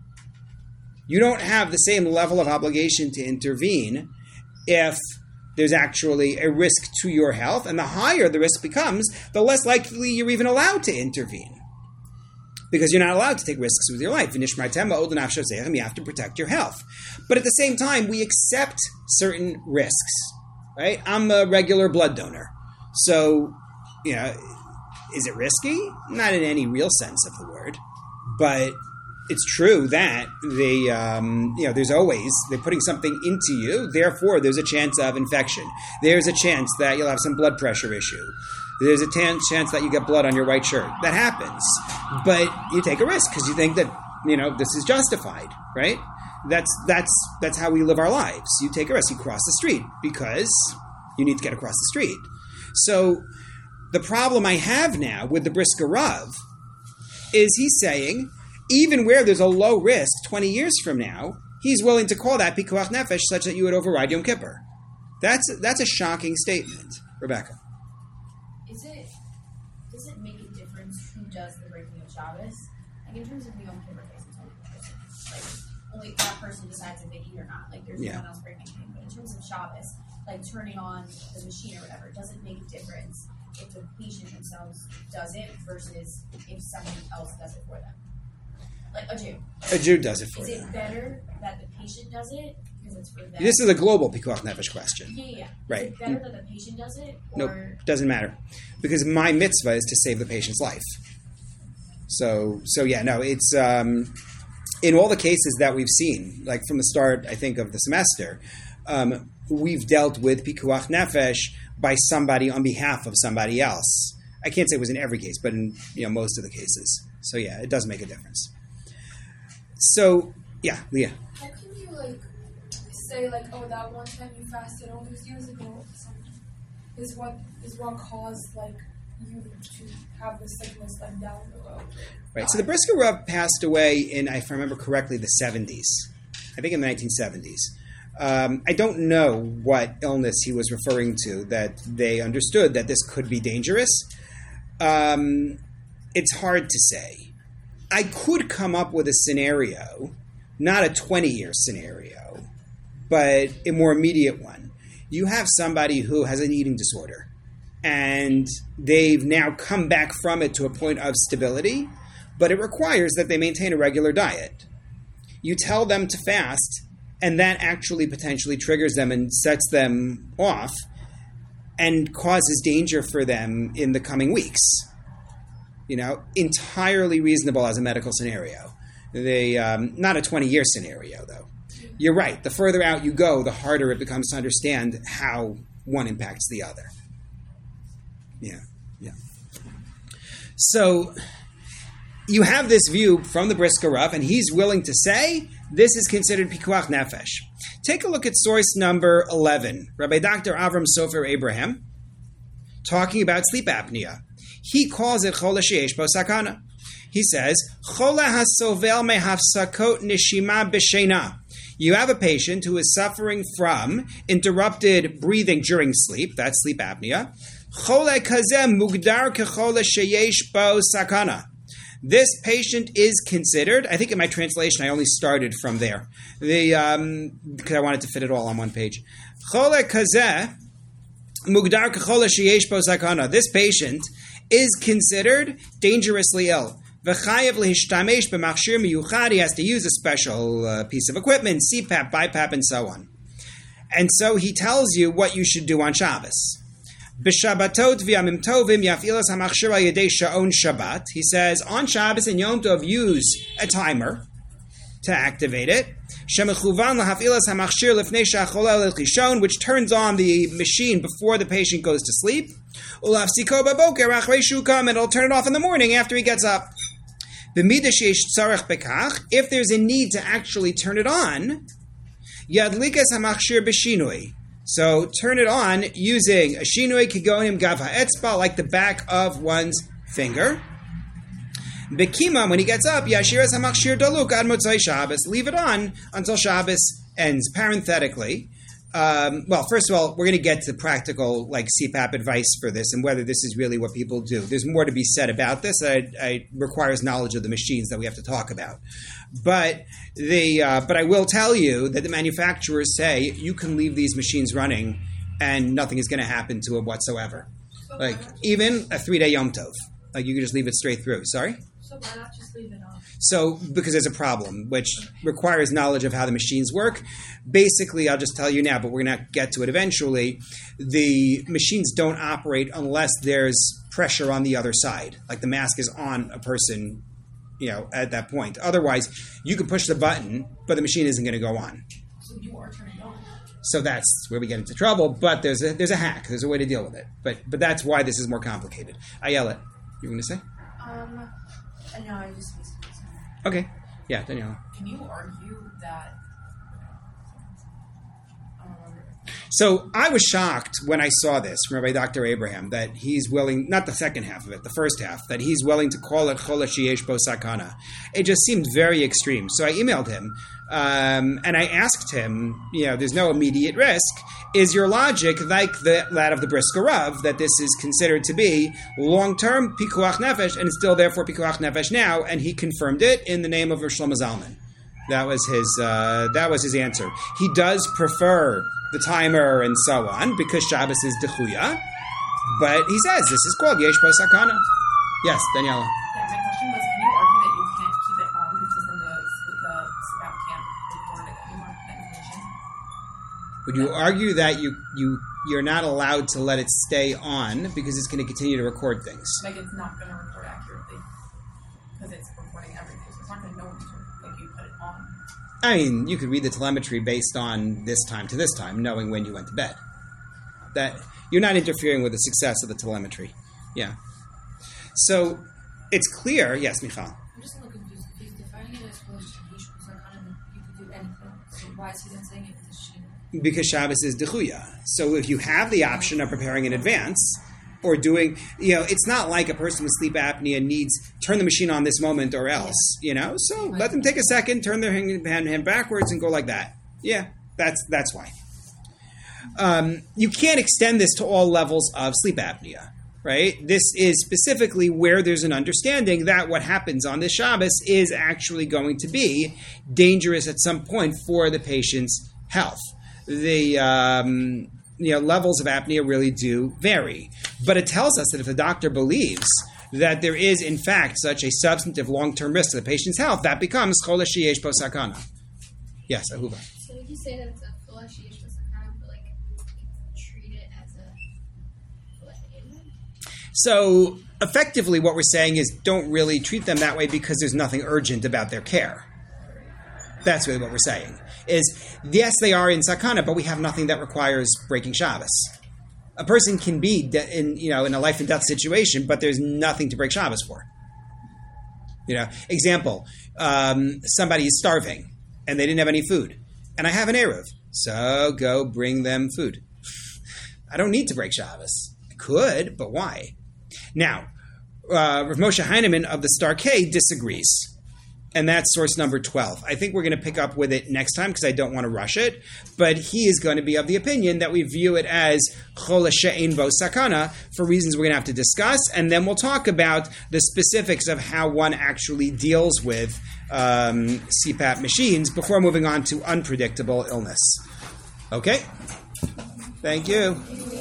You don't have the same level of obligation to intervene if there's actually a risk to your health, and the higher the risk becomes, the less likely you're even allowed to intervene. Because you're not allowed to take risks with your life. You have to protect your health. But at the same time, we accept certain risks. Right? I'm a regular blood donor. So, you know, is it risky? Not in any real sense of the word. But it's true that they, um, you know, there's always, they're putting something into you. Therefore, there's a chance of infection. There's a chance that you'll have some blood pressure issue. There's a t- chance that you get blood on your white shirt. That happens. But you take a risk because you think that, you know, this is justified, right? That's that's that's how we live our lives. You take a risk. You cross the street because you need to get across the street. So The problem I have now with the Brisker Rav is he's saying, even where there's a low risk twenty years from now, he's willing to call that pikuach nefesh such that you would override Yom Kippur. That's that's a shocking statement, Rebecca. Is it, does it make a difference who does the breaking of Shabbos? Like in terms of the Yom Kippur case, it's only one person. Like only that person decides if they eat or not. Like there's Yeah. no one else breaking anything. But in terms of Shabbos, like turning on the machine or whatever, does it make a difference if the patient themselves does it versus if someone else does it for them? Like a Jew. A Jew does it for Is you. it better that the patient does it because it's for them? This is a global pikuach nefesh question. Yeah, yeah, yeah. Right. Is it better that the patient does it, or Nope, doesn't matter, because my mitzvah is to save the patient's life. So, so yeah, no, it's um, in all the cases that we've seen, like from the start, I think of the semester, um, we've dealt with pikuach nefesh by somebody on behalf of somebody else. I can't say it was in every case, but in you know most of the cases. So yeah, it does make a difference. So yeah, Leah. How can you like say like, oh, that one time you fasted all those years ago is what is what caused like you to have the sickness like down the road? Right. So the Brisker Rav passed away in, if I remember correctly, the seventies. I think in the nineteen seventies. Um, I don't know what illness he was referring to that they understood that this could be dangerous. Um, it's hard to say. I could come up with a scenario, not a twenty-year scenario, but a more immediate one. You have somebody who has an eating disorder, and they've now come back from it to a point of stability, but it requires that they maintain a regular diet. You tell them to fast, and that actually potentially triggers them and sets them off and causes danger for them in the coming weeks. You know, entirely reasonable as a medical scenario. They um, not a twenty-year scenario, though. You're right. The further out you go, the harder it becomes to understand how one impacts the other. Yeah, yeah. So you have this view from the Brisker Rav, and he's willing to say this is considered pikuach nefesh. Take a look at source number eleven, Rabbi Doctor Avram Sofer Abraham, talking about sleep apnea. He calls it chola sheyesh bo sakana. He says, chola hasovel mehafsakot nishima b'sheina. You have a patient who is suffering from interrupted breathing during sleep. That's sleep apnea. Chola kazeh mugdar kechola sheyesh bo sakana. This patient is considered, I think in my translation I only started from there, the um, because I wanted to fit it all on one page. Chola kazeh mugdar kechola sheyesh bo sakana. This patient is considered dangerously ill. V'chayev lehishtamesh b'machshir miyuchad. He has to use a special uh, piece of equipment, C PAP, BiPAP, and so on. And so he tells you what you should do on Shabbos. B'shabbatot v'yamim tovim yafilas hamachshir al yedei sha'on Shabbat. He says, on Shabbos and Yom Tov, use a timer to activate it. Shemechuvan lahafilas hamachshir lifnei sha'acholel l'chishon, which turns on the machine before the patient goes to sleep. Ulafsiko baboker achrei shukam, and it'll turn it off in the morning after he gets up. B'midah sheish tzarech bekach, if there's a need to actually turn it on, yadlikas hamachshir b'shinui. So turn it on using a shinui kigonim gav ha'etzba, like the back of one's finger. Bekima, when he gets up, yashiras hamachshir daluk ad motzai Shabbos. Leave it on until Shabbos ends. Parenthetically, um, well, first of all, we're going to get to practical like C PAP advice for this and whether this is really what people do. There's more to be said about this. It requires knowledge of the machines that we have to talk about. But the uh, but I will tell you that the manufacturers say you can leave these machines running and nothing is going to happen to it whatsoever. Like even a three-day Yom Tov, like you can just leave it straight through. Sorry. So why not just leave it on? So, because there's a problem, which requires knowledge of how the machines work. Basically, I'll just tell you now, but we're going to get to it eventually. The machines don't operate unless there's pressure on the other side. Like the mask is on a person, you know, at that point. Otherwise, you can push the button, but the machine isn't going to go on. So you are turning it on. So that's where we get into trouble. But there's a there's a hack. There's a way to deal with it. But but that's why this is more complicated. Ayala, you were going to say? Um, no, I just Okay. Yeah, Daniela. Can you argue that um, So I was shocked when I saw this from Rabbi Doctor Abraham that he's willing, not the second half of it, the first half, that he's willing to call it chol sheyesh bo sakana. It just seemed very extreme. So I emailed him um, and I asked him, you know, there's no immediate risk. Is your logic like the, that of the Brisker Rav, that this is considered to be long-term pikuach nefesh and it's still therefore pikuach nefesh now? And he confirmed it in the name of Rosh Shlomo Zalman. That was his. Uh, that was his answer. He does prefer the timer and so on because Shabbos is dechuya, but he says this is called yesh bo sakana. Yes, Daniela. Yeah, my question was, can you argue that you can't keep it on because then the the spout can't record it anymore, that information? Would you argue that you you you're not allowed to let it stay on because it's going to continue to record things? Like it's not going to record accurately because it's recording everything, so it's not going to know when to like you put it on. I mean, you could read the telemetry based on this time to this time, knowing when you went to bed. That you're not interfering with the success of the telemetry. Yeah. So it's clear. Yes, Michal. I'm just a little confused. If he's defining it as well as Yesh bo sakana, then you could do anything. So why is he then saying it as Shina? Because Shabbos is dechuya. So if you have the option of preparing in advance or doing, you know, it's not like a person with sleep apnea needs turn the machine on this moment or else, you know. So let them take a second, turn their hand, hand, hand backwards, and go like that. Yeah, that's that's why. Um, you can't extend this to all levels of sleep apnea, right? This is specifically where there's an understanding that what happens on this Shabbos is actually going to be dangerous at some point for the patient's health. The um, you know levels of apnea really do vary, but it tells us that if the doctor believes that there is in fact such a substantive long-term risk to the patient's health, that becomes chol sheyesh bo sakana. Yes, Ahuva. So you say that it's a chol sheyesh bo sakana, but like treat it as a like ailment? So effectively, what we're saying is don't really treat them that way because there's nothing urgent about their care. That's really what we're saying. Is yes, they are in sakana, but we have nothing that requires breaking Shabbos. A person can be de- in you know in a life and death situation, but there's nothing to break Shabbos for. You know, example: um, somebody is starving and they didn't have any food, and I have an eruv, so go bring them food. I don't need to break Shabbos. I could, but why? Now, uh, Rav Moshe Heinemann of the Star K disagrees. And that's source number twelve. I think we're going to pick up with it next time because I don't want to rush it. But he is going to be of the opinion that we view it as chol she'ein bo sakana for reasons we're going to have to discuss. And then we'll talk about the specifics of how one actually deals with um, C PAP machines before moving on to unpredictable illness. Okay? Thank you.